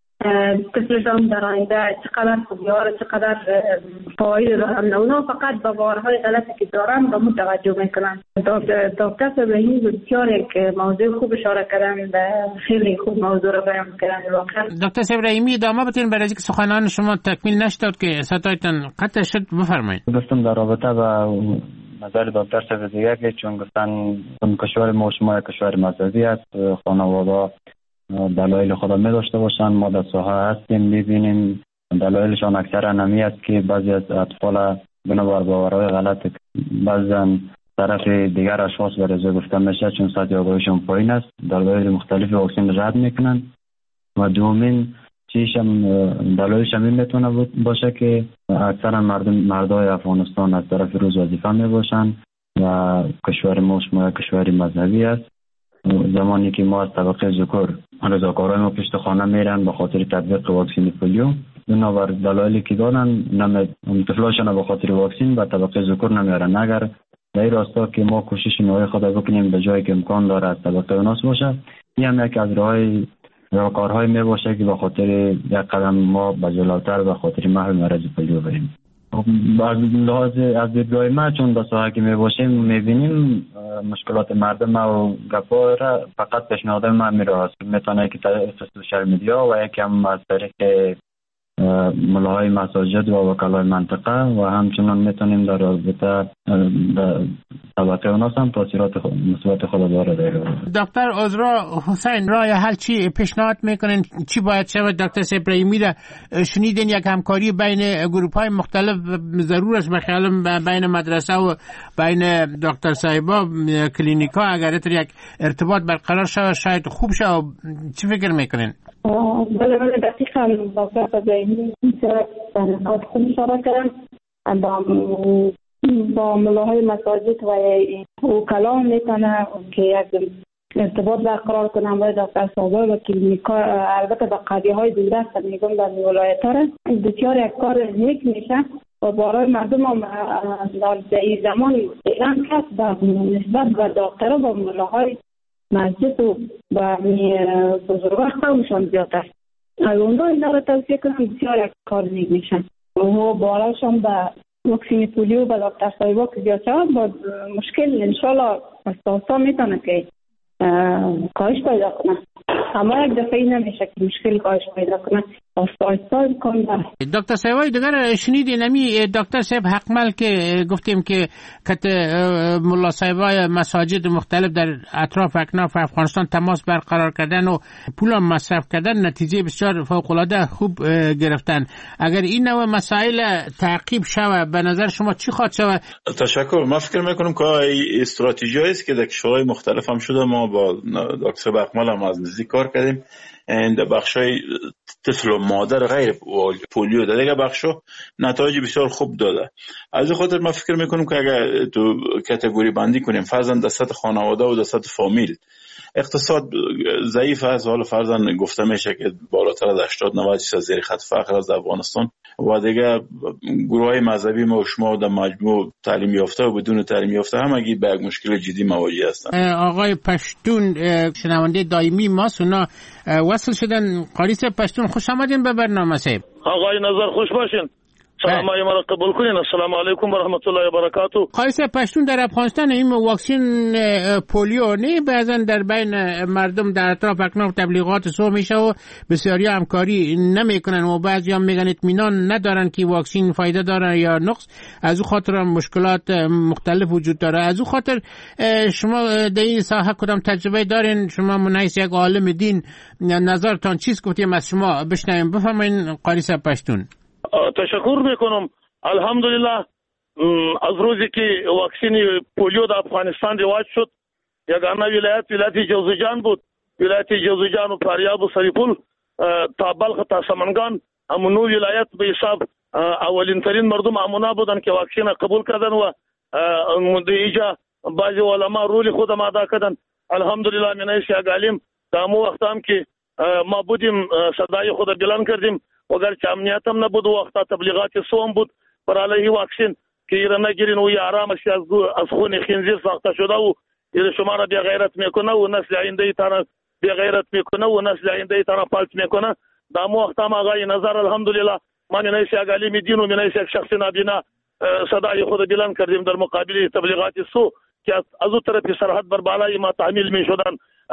طفلشان در آینده چقدر خوبیاره، چقدر فواید دارن. اونا فقط به باورهای غلطی که دارن به متوجه میکنن. دکتر ابراهیمی بسیار یک موضوع خوب اشاره کردن، خیلی خوب موضوع رو بیان کردن. دکتر ابراهیمی ادامه بدین برای اینکه سخنان شما تکمیل نشد که صدایتان قطع شد، بفرمایید. گفتم در رابطه با نظر دکتر صاحب دیگه که چون گفتن کشور ما شما کشور مذهبی است، خانواده دلایل خود می داشته باشن. ما در ساحه هستیم میبینیم دلایلشان اکثر نمی است که بعضی از اطفال بنابر باورهای غلط بعضن طرف دیگر اشخاص برای گفته میشه چون سطح آگاهیشان پایین است دلایل مختلف واکسن رد میکنن. و دومین چیشم دلایلش همین میتونه باشه که اکثر مردای افغانستان از طرف روز وظیفه می باشن و کشور ما شما کشوری مذهبی است. زمانی که ما از طبقه ذکر رضاکارای ما پشت خانه میرن به خاطر تطبیق واکسن پولیو، بنابر دلایلی که دارن طفلاشون به خاطر واکسن به طبقه ذکر نمیارن. اگر در راستا که ما کوشش نوعی خود بکنیم به جایی که امکان داره از طبقه ناس باشه، این هم یک از راهکارهای می باشه که به خاطر یک قدم ما به جلوتر به خاطر محو مرض پولیو بریم. از دیدگاه ما چون به ساحه که میباشیم میبینیم مشکلات مردم و گپا را فقط پیشنهاد ما میره میتونه که سوشال میدیا و یکم از طریق ملاهای مساجد و وکلای منطقه و همچنان میتونیم در رابطه طبقه اوناس هم تاثیرات مثبت خود داره. دکتر عذرا حسین راه حل چی پیشنهاد میکنین؟ چی باید شود؟ دکتر ابراهیمی را شنیدین یک همکاری بین گروپ های مختلف ضرور است بخیالم بین مدرسه و بین دکتر صاحبا کلینیکا اگر یک ارتباط برقرار شود شاید خوب شود. چی فکر میکنین؟ بله دقیقاً دکتر ابراهیمی برنامه خود اشاره کردن با ملاهای مساجد و کلام میتونه که یک ارتباط برقرار کنم با دکتر صاحب و کلینیکا البته با قضیه های دیگر است میگم در ولایت ها بسیار یک کار نیک میشه و برای مردم هم در این زمان اعلام کرد با نسبت به دکتر و ملاهای مسجد و با بزرگان قومشان زیاد است. اونجا این را توصیه کنم بسیار یک کار نیک میشن و باراشان به واکسین پولیو به دکتر صاحبا که زیاد شود با مشکل انشالله استاسا میتونه که کاهش پیدا کنه اما یک دفعه نمیشه که مشکل کاهش پیدا کنه آستا امکان داره. دکتر صاحبای دیگر شنیدین نمی دکتر صاحب حقمل که گفتیم که کت ملا صاحبای مساجد مختلف در اطراف اکناف افغانستان تماس برقرار کردن و پول مصرف کردن نتیجه بسیار فوق العاده خوب گرفتن. اگر این نوع مسائل تعقیب شود به نظر شما چی خواهد شود؟ تشکر. من فکر میکنم که استراتژی است که در کشورهای مختلف هم شده. ما با دکتر حقمل هم از نزدیک کار کردیم در بخشای طفل و مادر غیر پولیو در دیگه بخشو نتایج بسیار خوب داده. از این خاطر من فکر میکنم که اگر تو کاتگوری بندی کنیم فرضاً در سطح خانواده و در سطح فامیل اقتصاد ضعیف است، حالا فرضاً گفته میشه که بالاتر از 80-90% زیر خط فقر است در افغانستان و دیگه گروهای مذهبی ما و شما در مجموع تعلیم یافته و بدون تعلیم یافته هم اگه به یک مشکل جدی مواجه هستند. آقای پشتون شنونده دائمی ما اونا وصل شدن. قاری صاحب پشتون خوش آمدین به برنامه صاحب. آقای نظر خوش باشین. سلام علیکم را قبول کنین. السلام علیکم و رحمت الله و برکاته. قاری صاحب پشتون در افغانستان این واکسن پولیو نه بعضن در بین مردم در اطراف اکناف تبلیغات سو میشه و بسیاری همکاری نمیکنن و بعضیا میگن اطمینان ندارن که واکسن فایده داره یا نقص. از او خاطر مشکلات مختلف وجود داره. از او خاطر شما در این ساحه کدام تجربه دارین؟ شما منحیث یک عالم دین نظرتان چیز گفتیم از شما بشنویم. بفرمایید قاری صاحب پشتون. تشکر میکنم. الحمدلله از روزی که واکسن پولیو در افغانستان رواج شد یگانه ولایت جوزجان بود. ولایت جوزجان و فاریاب و سریپول تا بلخ تا سمنگان همونو ولایت به حساب اولین ترین مردم امونا بودن که واکسن قبول کردن و دیجا بعضی علما رول خودم ادا کردن. الحمدلله من ایش عالم دامو وقت هم که ما بودیم صدای خود بلند کردیم وگرچه امنیت هم نبود وقتا تبلیغات سوم بود بر علیه واکسن که ایره نگیرین و آرامش از خون خنزیر ساخته شده و ایره شما را بی غیرت میکنه و نسل آینده تانا بی غیرت میکنه و نسل آینده تانا پالت میکنه. دامو وقتا ما آقای نظر الحمدلله ما منیش عالم دین و منیش یک شخص نابینا صدای خود بلند کردیم در مقابل تبلیغات سو که از او طرف سرحد بر بالای ما تحمیل میشدن.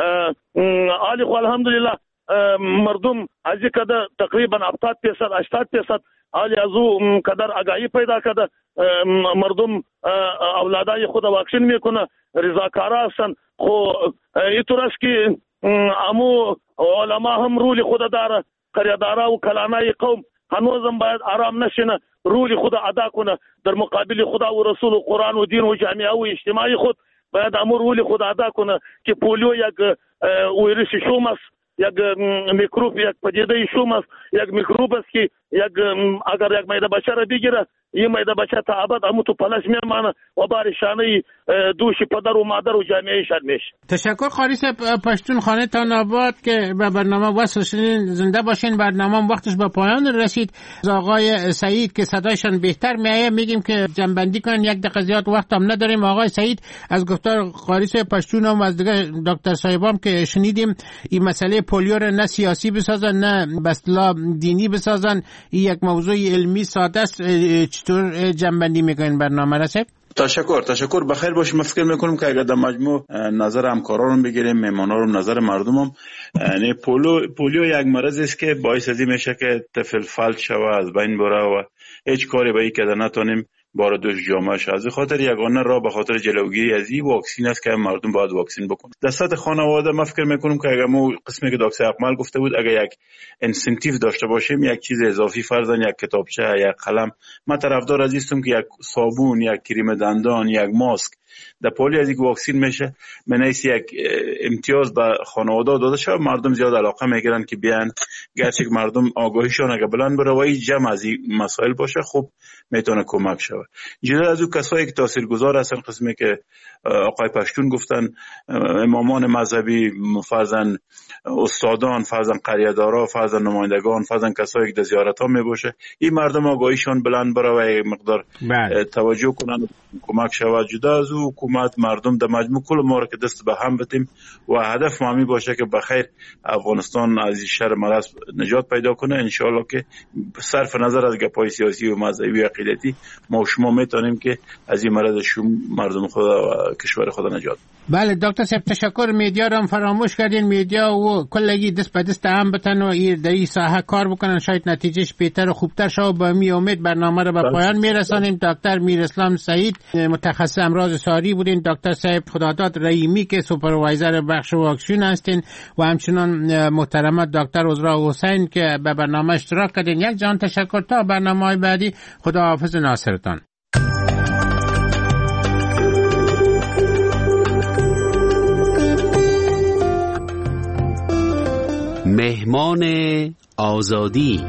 آلی خو الحمدلله مردم از کده تقریبا 70-80% حالی از او قدر آگاهی پیدا کرده مردم اولادای خود واکسن میکنه رضاکارا هستن. خو اینطور است که امو علما هم رول خود داره قریادارا و کلانای قوم هنوزم باید آرام نشینه رول خود ادا کنه در مقابل خدا و رسول و قرآن و دین و جامعه و اجتماعی خود باید امو رول خود ادا کنه که پولیو یک ویروس شوم است، یک میکروب، یک پدیده شوم است، یک میکروب است که اگر یک میده بچه را بگیره این میده بچه تا ابد همو تو پلش میمانه و بارشانه دوش پدر و مادر و جامعه شد میشه. تشکر قاری صاحب پشتون خانه تان آباد که به برنامه وصل شدین. زنده باشین. برنامه وقتش به پایان رسید. آقای سعید که صدایشان بهتر میایه میگیم که جنبندی کنن، یک دقیقه زیاد وقت هم نداریم. آقای سعید از گفتار قاری صاحب پشتون هم از دیگه دکتر صاحبام که شنیدیم این مسئله پولیو را نه سیاسی بسازن نه به اصطلاح دینی بسازن. این یک موضوع علمی ساده است. چطور جنبندی میکنین برنامه را؟ تشکر بخیر باشیم. من فکر میکنم که اگر در مجموع نظر همکاران بگیریم، مهمانان نظر مردم هم، یعنی پولیو یک مرض است که باعث ازی میشه که طفل فلج شوه، از بین بره و هیچ کاری به این که نتونیم بار دوش جامعه شه. از خاطر یگانه راه به خاطر جلوگیری از این واکسین است که مردم باید واکسین بکنن. در سطح خانواده من فکر میکنم که اگر ما قسمی که دکتر اکمل گفته بود، اگر یک انسنتیو داشته باشیم، یک چیز اضافی، فرضاً یک کتابچه، یک قلم، من طرفدار از اینم که یک صابون، یک کریم دندان، یک ماسک در پولیو از یک واکسین میشه، منیس یک امتیاز به خانواده داده شد. مردم زیاد علاقه میگیرن که بیان، گرچه مردم آگاهیشون اگه بلند بره و این جمع از این مسائل باشه، خوب میتونه کمک شود. جدا از اون کسایی که تاثیرگذار هستن، قسمی که آقای پشتون گفتن، امامان مذهبی، فرضاً استادان، فرضاً قریه‌دارا، فرضاً نمایندگان، فرضاً کسایی که در زیارت ها میباشه، این مردم آگاهیشون بلند بره و مقدار توجه کنن، کمک شود. جدا از او حکومت، مردم، در مجموع کل ما را که دست به هم بتیم و هدف ما می باشه که بخیر افغانستان از این شر مرض نجات پیدا کنه. انشالله که صرف نظر از گپای سیاسی و مذهبی و عقیدتی ما و شما میتونیم که از این مرض مردم خود و کشور خود نجات. بله دکتر صاحب تشکر. میدیا را فراموش کردین. میدیا و کلگی دست به دست هم بتن و در این ساحه کار بکنن، شاید نتیجهش بهتر و خوبتر شود. با می امید برنامه را به پایان میرسانیم. دکتر میراسلام سعید، متخصص امراض ساری بودین. دکتر صاحب خداداد رحیمی که سوپروایزر بخش واکسین هستین و همچنان محترمه دکتر عذرا حسین که به برنامه اشتراک کردین. یک جان تشکر. تا برنامه‌های بعدی، خداحافظ ناصرتان. مهمان آزادی.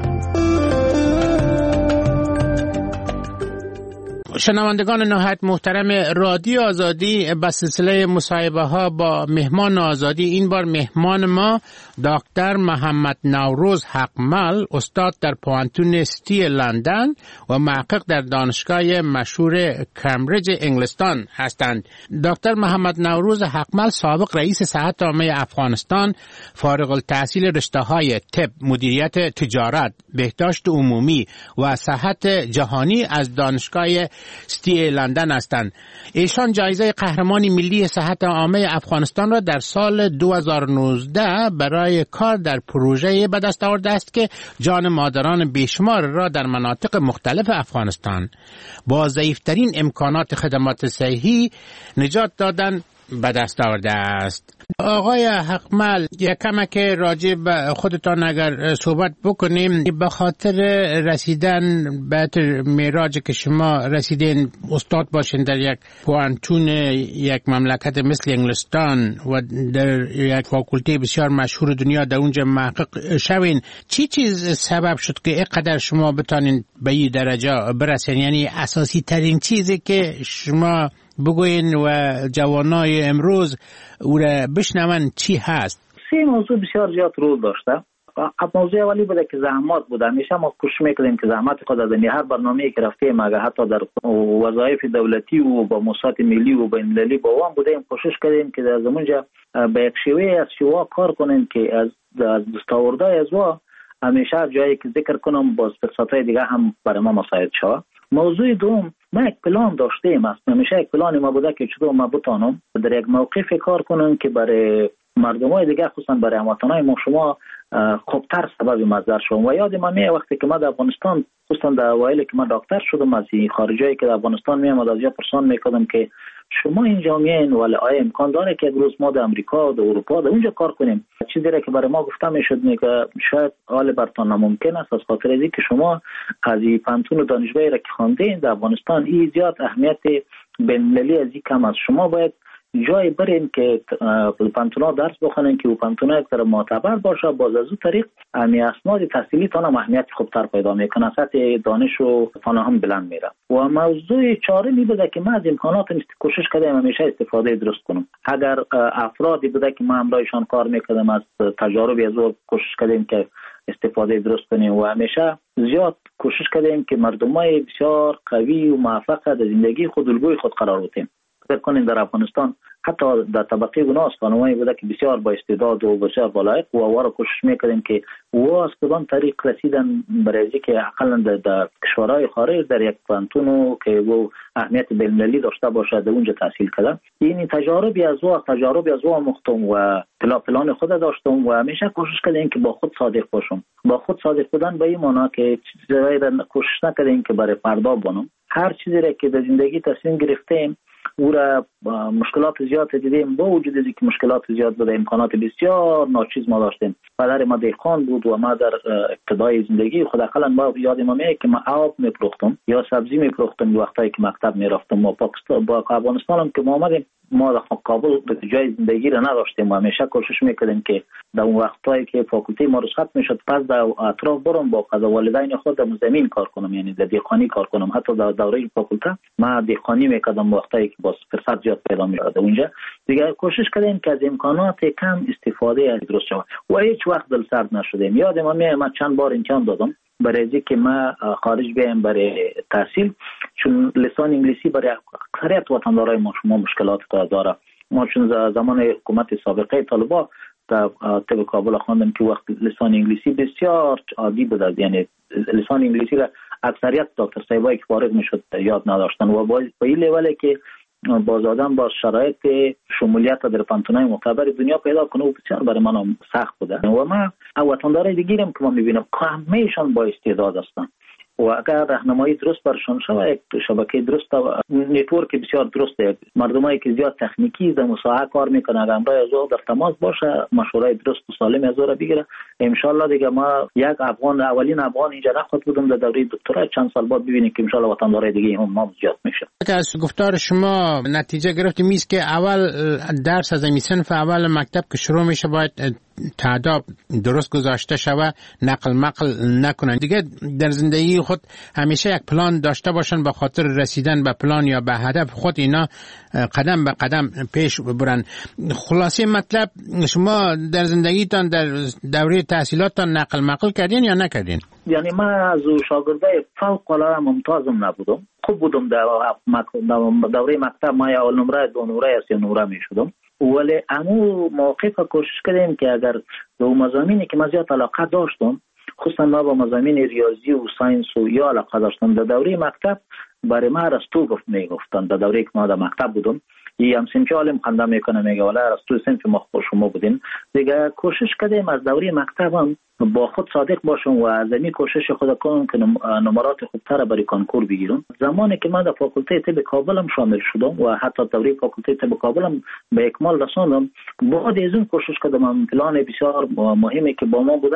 شنوندگان نهایت محترم رادیو آزادی، به سلسله مصاحبه ها با مهمان آزادی، این بار مهمان ما دکتر محمد نوروز حقمل، استاد در پوانتون ستی لندن و محقق در دانشگاه مشهور کمبریج انگلستان هستند. دکتر محمد نوروز حقمل سابق رئیس صحت عامه افغانستان، فارغ التحصیل رشته‌های طب، مدیریت تجارت، بهداشت عمومی و صحت جهانی از دانشگاه ستی لندن هستند. ایشان جایزه قهرمانی ملی صحت عامه افغانستان را در سال 2019 برای کار در پروژه به دست آورده است که جان مادران بیشمار را در مناطق مختلف افغانستان با ضعیفترین امکانات خدمات صحی نجات دادن به دست آورده است. آقای حقمل، یکم که راجع به خودتان اگر صحبت بکنیم، به خاطر رسیدن به معراج که شما رسیدین، استاد باشین در یک پوانتون یک مملکت مثل انگلستان و در یک فاکولته بسیار مشهور دنیا در اونجا محقق شوین، چی چیز سبب شد که اینقدر شما بتانین به این درجه برسین؟ یعنی اساسی ترین چیزی که شما بگوین و جوانای امروز او را بشنون چی هست؟ سه موضوع بسیار زیاد رول داشته. موضوع اولی بوده که زحمات بوده. همیشه ما کوشش میکردیم که زحمت خود از هر برنامه‌ای که رفتیم، اگر حتی در وظایف دولتی و با موسسات ملی و بین‌المللی با وام بودیم، کوشش کردیم که در زمانجا به یک شیوه از شیوه کار کنیم که از دستاوردهای از وا همیشه جایی که ذکر کنم باز فرصت‌های دیگه هم برای ما مساعد شود. موضوع دوم، ما یک پلان داشتیم. همیشه یک پلان ما بوده که چطور ما بتانم در یک موقف کار کنم که برای مردمای دیگه، خصوصا برای هموطنای ما شما خوبتر سبب مصدر شوم. و یاد من وقتی که ما در افغانستان، خصوصا در اوایل که من دکتر شدم، از خارجایی که در افغانستان میام از جا پرسان میکردم که شما اینجا میین ولی آیا امکان داره که یک روز ما در امریکا و در اروپا در اونجا کار کنیم؟ چیزی را که برای ما گفته میشد که شاید حال برتان ناممکن است، از خاطر اینکه که شما از این پانتون و دانشگاهی را که خواندین در افغانستان این زیاد اهمیت بین‌المللی از این کم است. شما باید جای برین که پانتونا درس بخونن که پانتونا یک طرف معتبر باشه، باز از اون طریق امی اسناد تحصیلی تان اهمیت خوبتر پیدا میکنه، سطح دانش و تان هم بلند میره. و موضوع چهارمی بوده که ما از امکانات کوشش کردیم همیشه استفاده درست کنم. اگر افرادی بوده که ما همراهشان کار میکردیم، از تجاربی از او کوشش کردیم که استفاده درست کنیم و همیشه زیاد کوشش کردیم که مردمای بسیار قوی و موفق در زندگی خود الگوی خود قرار بدیم. فکر کنین در افغانستان حتی در طبقه گناس خانمایی بوده که بسیار با استعداد و بسیار بالایق و اوارا کوشش میکردیم که او از کدام طریق رسیدن برای که اقلا در کشورهای خارج در یک پانتونو که او اهمیت بین‌المللی داشته باشه در اونجا تحصیل کردم. این تجاربی از او مختم و پلان خود داشتم و همیشه کوشش کردم که با خود صادق باشم. با خود صادق بودن به این معنی که چیزایی را کوشش نکردم که برای فردا بانم. هر چیزی را که در زندگی تصمیم گرفتیم او را مشکلات زیاد دیدیم، با وجود اینکه مشکلات زیاد بوده امکانات بسیار ناچیز ما داشتیم. پدر ما دهقان بود و ما در ابتدای زندگی خود اقلا ما یاد ما میاد که ما آب میپختم یا سبزی میپختم وقتی که مکتب میرفتم. ما پاکستان با افغانستان که ما آمدیم ما در کابل به جای زندگی را نداشتیم و همیشه کوشش میکردیم که در اون وقتایی که فاکولته ما رخصت میشد پس در اطراف برم با والدین خود در زمین کار کنم، یعنی در دهقانی کار کنم. حتی در دوره فاکولته ما دهقانی میکردم وقتایی که با فرصت زیاد پیدا میشد اونجا. دیگه کوشش کردیم که از امکانات کم استفاده درست شود و هیچ وقت دل سرد نشدیم. یادم میاد من چند بار امتحان دادم برای اینکه ما خارج بیایم برای تحصیل، چون لسان انگلیسی برای اکثریت وطندارای ما شما مشکلات داره. ما چون زمان حکومت سابقه طالبان در طب کابل خواندم که وقت لسان انگلیسی بسیار عادی بود، یعنی لسان انگلیسی را اکثریت دکتر صاحبایی که فارغ میشد یاد نداشتن و با این لیوله که باز آدم با شرایط شمولیت در پانتونای معتبر دنیا پیدا کنه و بسیار برای من سخت بوده. و ما وطندارای دیگرم که ما میبینم همه‌شان با استعداد هستن و اگر راهنمایی درست برشان شود، یک شبکه درست و نتورک بسیار درسته، مردمایی که زیاد تکنیکی در مساحه کار میکنن اگر امرای از او در تماس باشه مشورای درست و سالم از او را بگیره، انشالله دیگه ما یک اولین افغان اینجا نخواهد بودم در دوره دکترا، چند سال بعد ببینیم که انشالله وطندارای دیگه هم ما زیاد میشه. از گفتار شما نتیجه گرفتیم میست که اول درس از این صنف اول مکتب که شروع میشه باید تعداد درست گذاشته شود، نقل مقل نکنن. دیگه در زندگی خود همیشه یک پلان داشته باشن به خاطر رسیدن به پلان یا به هدف خود، اینا قدم به قدم پیش برن. خلاصه مطلب شما در زندگیتان در دوره تحصیلاتتان نقل مقل کردین یا نکردین؟ یعنی من از شاگردای فوق العاده ممتازم نبودم، خوب بودم در دوره مکتب. ما یا اول نمره، دو نمره یا سه نمره می شدم، ولی امو موقف کوشش کردیم که اگر به مضامینی که من زیاد علاقه داشتم، خصوصا ما با مضامین ریاضی و ساینس و یا علاقه داشتم، در دوره مکتب برای ما ارسطو میگفتن. در دوره که ما در مکتب بودم یه هم سنفی عالم خنده میکنه میگه ولی ارسطو سنفی ما شما بودیم. دیگه کوشش کردیم از دوره مکتب هم با خود صادق باشم و از این کوشش خود کنم که نمرات خوبتر برای کنکور بگیرم. زمانی که من در فاکولته طب کابل هم شامل شدم و حتی دوره فاکولته طب کابل هم به اکمال رساندم، بعد از اون کوشش کردم پلان بسیار مهمی که با ما بوده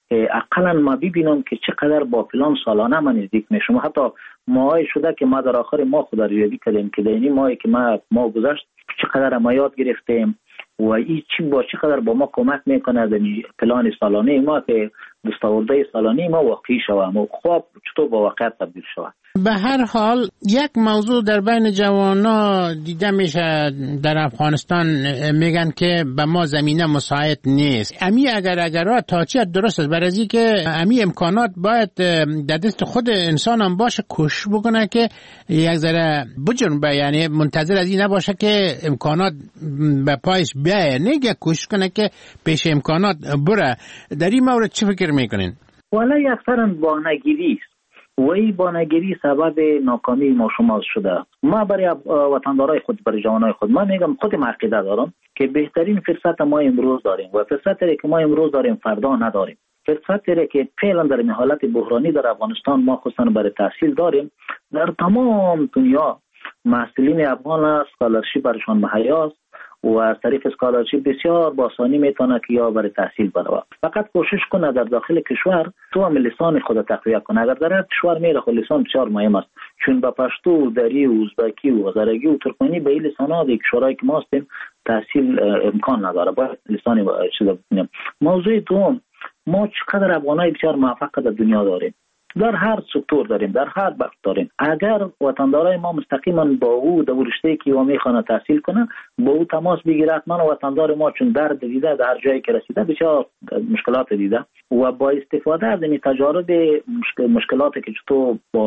اقلا ما ببینم که چقدر با پلان سالانه من نزدیک میشم. حتی ماهی شده که ما در آخر ماه خود ریاضی کردیم که در این ماهی که ما گذشت چقدر ما یاد گرفتیم و این با چقدر با ما کمک میکنه در پلان سالانه ما که دستاورده سالانه ما واقعی شود و خواب چطور با واقعیت تبدیل شود. به هر حال یک موضوع در بین جوانا دیده میشه در افغانستان، میگن که به ما زمینه مساعد نیست. امی اگر تا چی درست است، برای که امی امکانات باید در دست خود انسان هم باشه، کوشش بکنه که یک ذره بجنبه، یعنی منتظر از این نباشه که امکانات به پایش بیایه، نه کوشش کنه که پیش امکانات بره. در این مورد چه فکر میکنین؟ والا اکثرا بانگیری است و این بانگیری سبب ناکامی ما شما شده. ما برای وطندارای خود، برای جوانای خود، ما میگم خودم عقیده دارم که بهترین فرصت ما امروز داریم و فرصتی که ما امروز داریم فردا نداریم. فرصتی که فعلا در این حالت بحرانی در افغانستان ما خصوصا برای تحصیل داریم. در تمام دنیا محصلین افغان اسکالرشیپ برشان مهیا و از طریق اسکالرشیپ بسیار با آسانی میتونه که یا برای تحصیل بره. فقط کوشش کنه در داخل کشور تو هم لسان خود تقویت کنه. اگر در کشور میره خود لسان بسیار مهم است، چون با پشتو، دری و ازبکی و هزارگی و ترکمنی به این لسان‌ها در کشورهایی که ما هستیم تحصیل امکان نداره، باید لسانی چیزا بکنیم. موضوع دوم، ما چقدر افغانای بسیار موفق در دنیا داریم، در هر سکتور داریم، در هر بخش داریم. اگر وطندارای ما مستقیما با او در رشته که او میخوانه تحصیل کنه با او تماس بگیره، حتما وطندار ما چون درد دیده در هر جایی که رسیده بسیار مشکلات دیده و با استفاده از این تجارب مشکلاتی که چطور با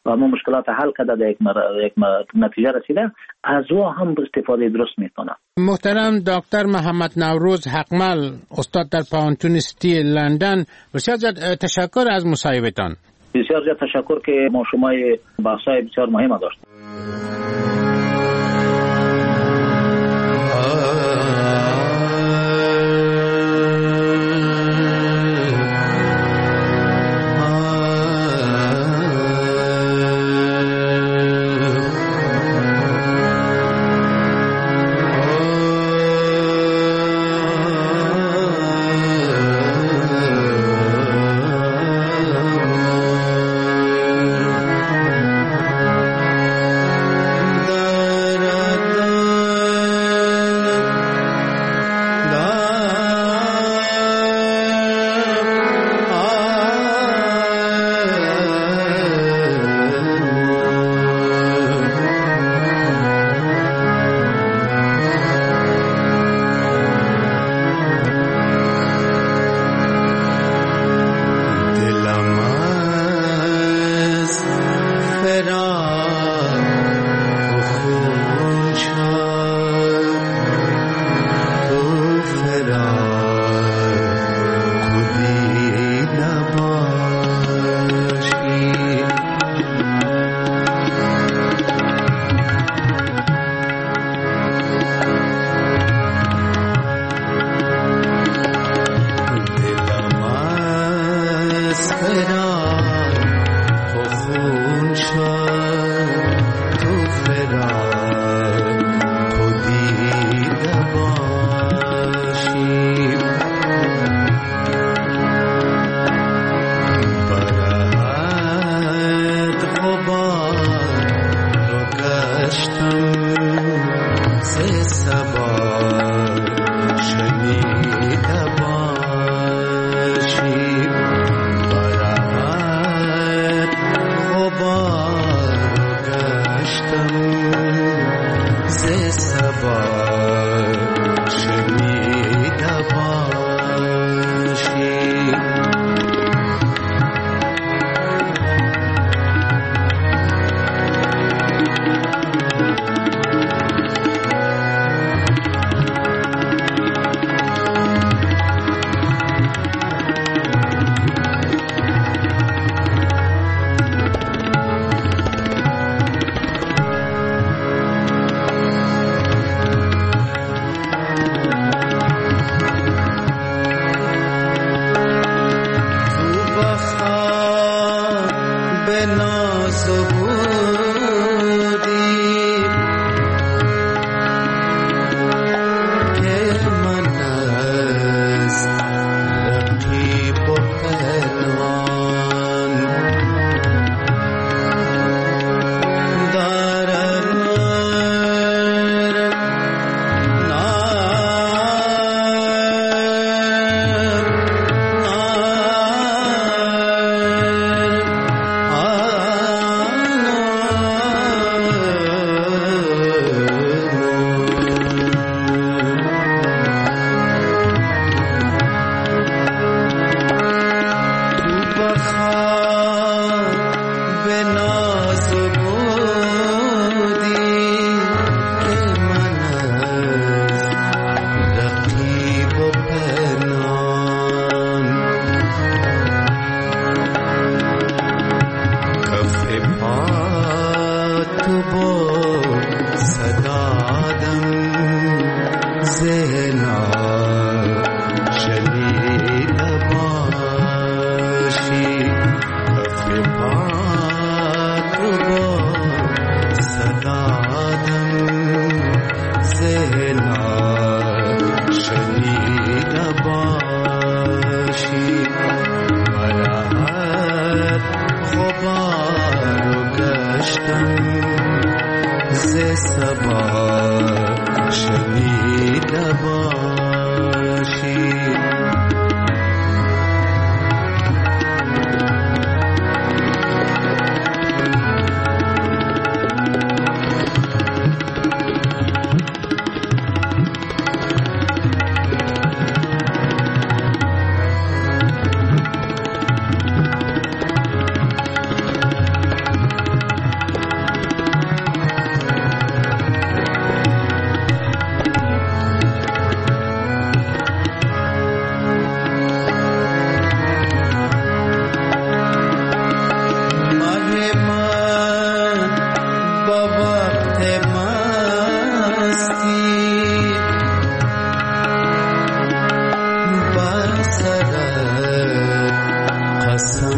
ما مشکلات حل کرده یک نتیجه رسیده، از او هم استفاده درست میکنه. محترم دکتر محمد نوروز حقمل، استاد در پانتون سیتی لندن، بسیار زیاد تشکر از مصاحبتان. بسیار زیاد تشکر که ما شما بحثای بسیار مهم داشتیم.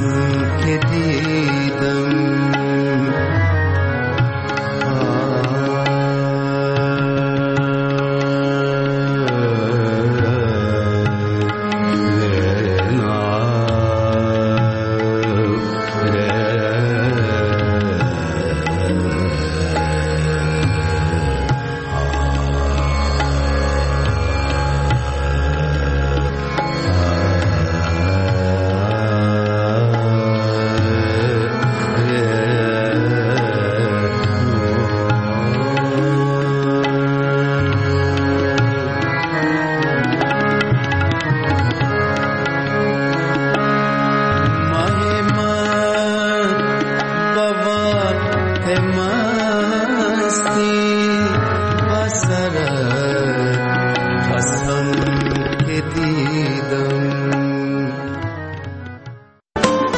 که دیدم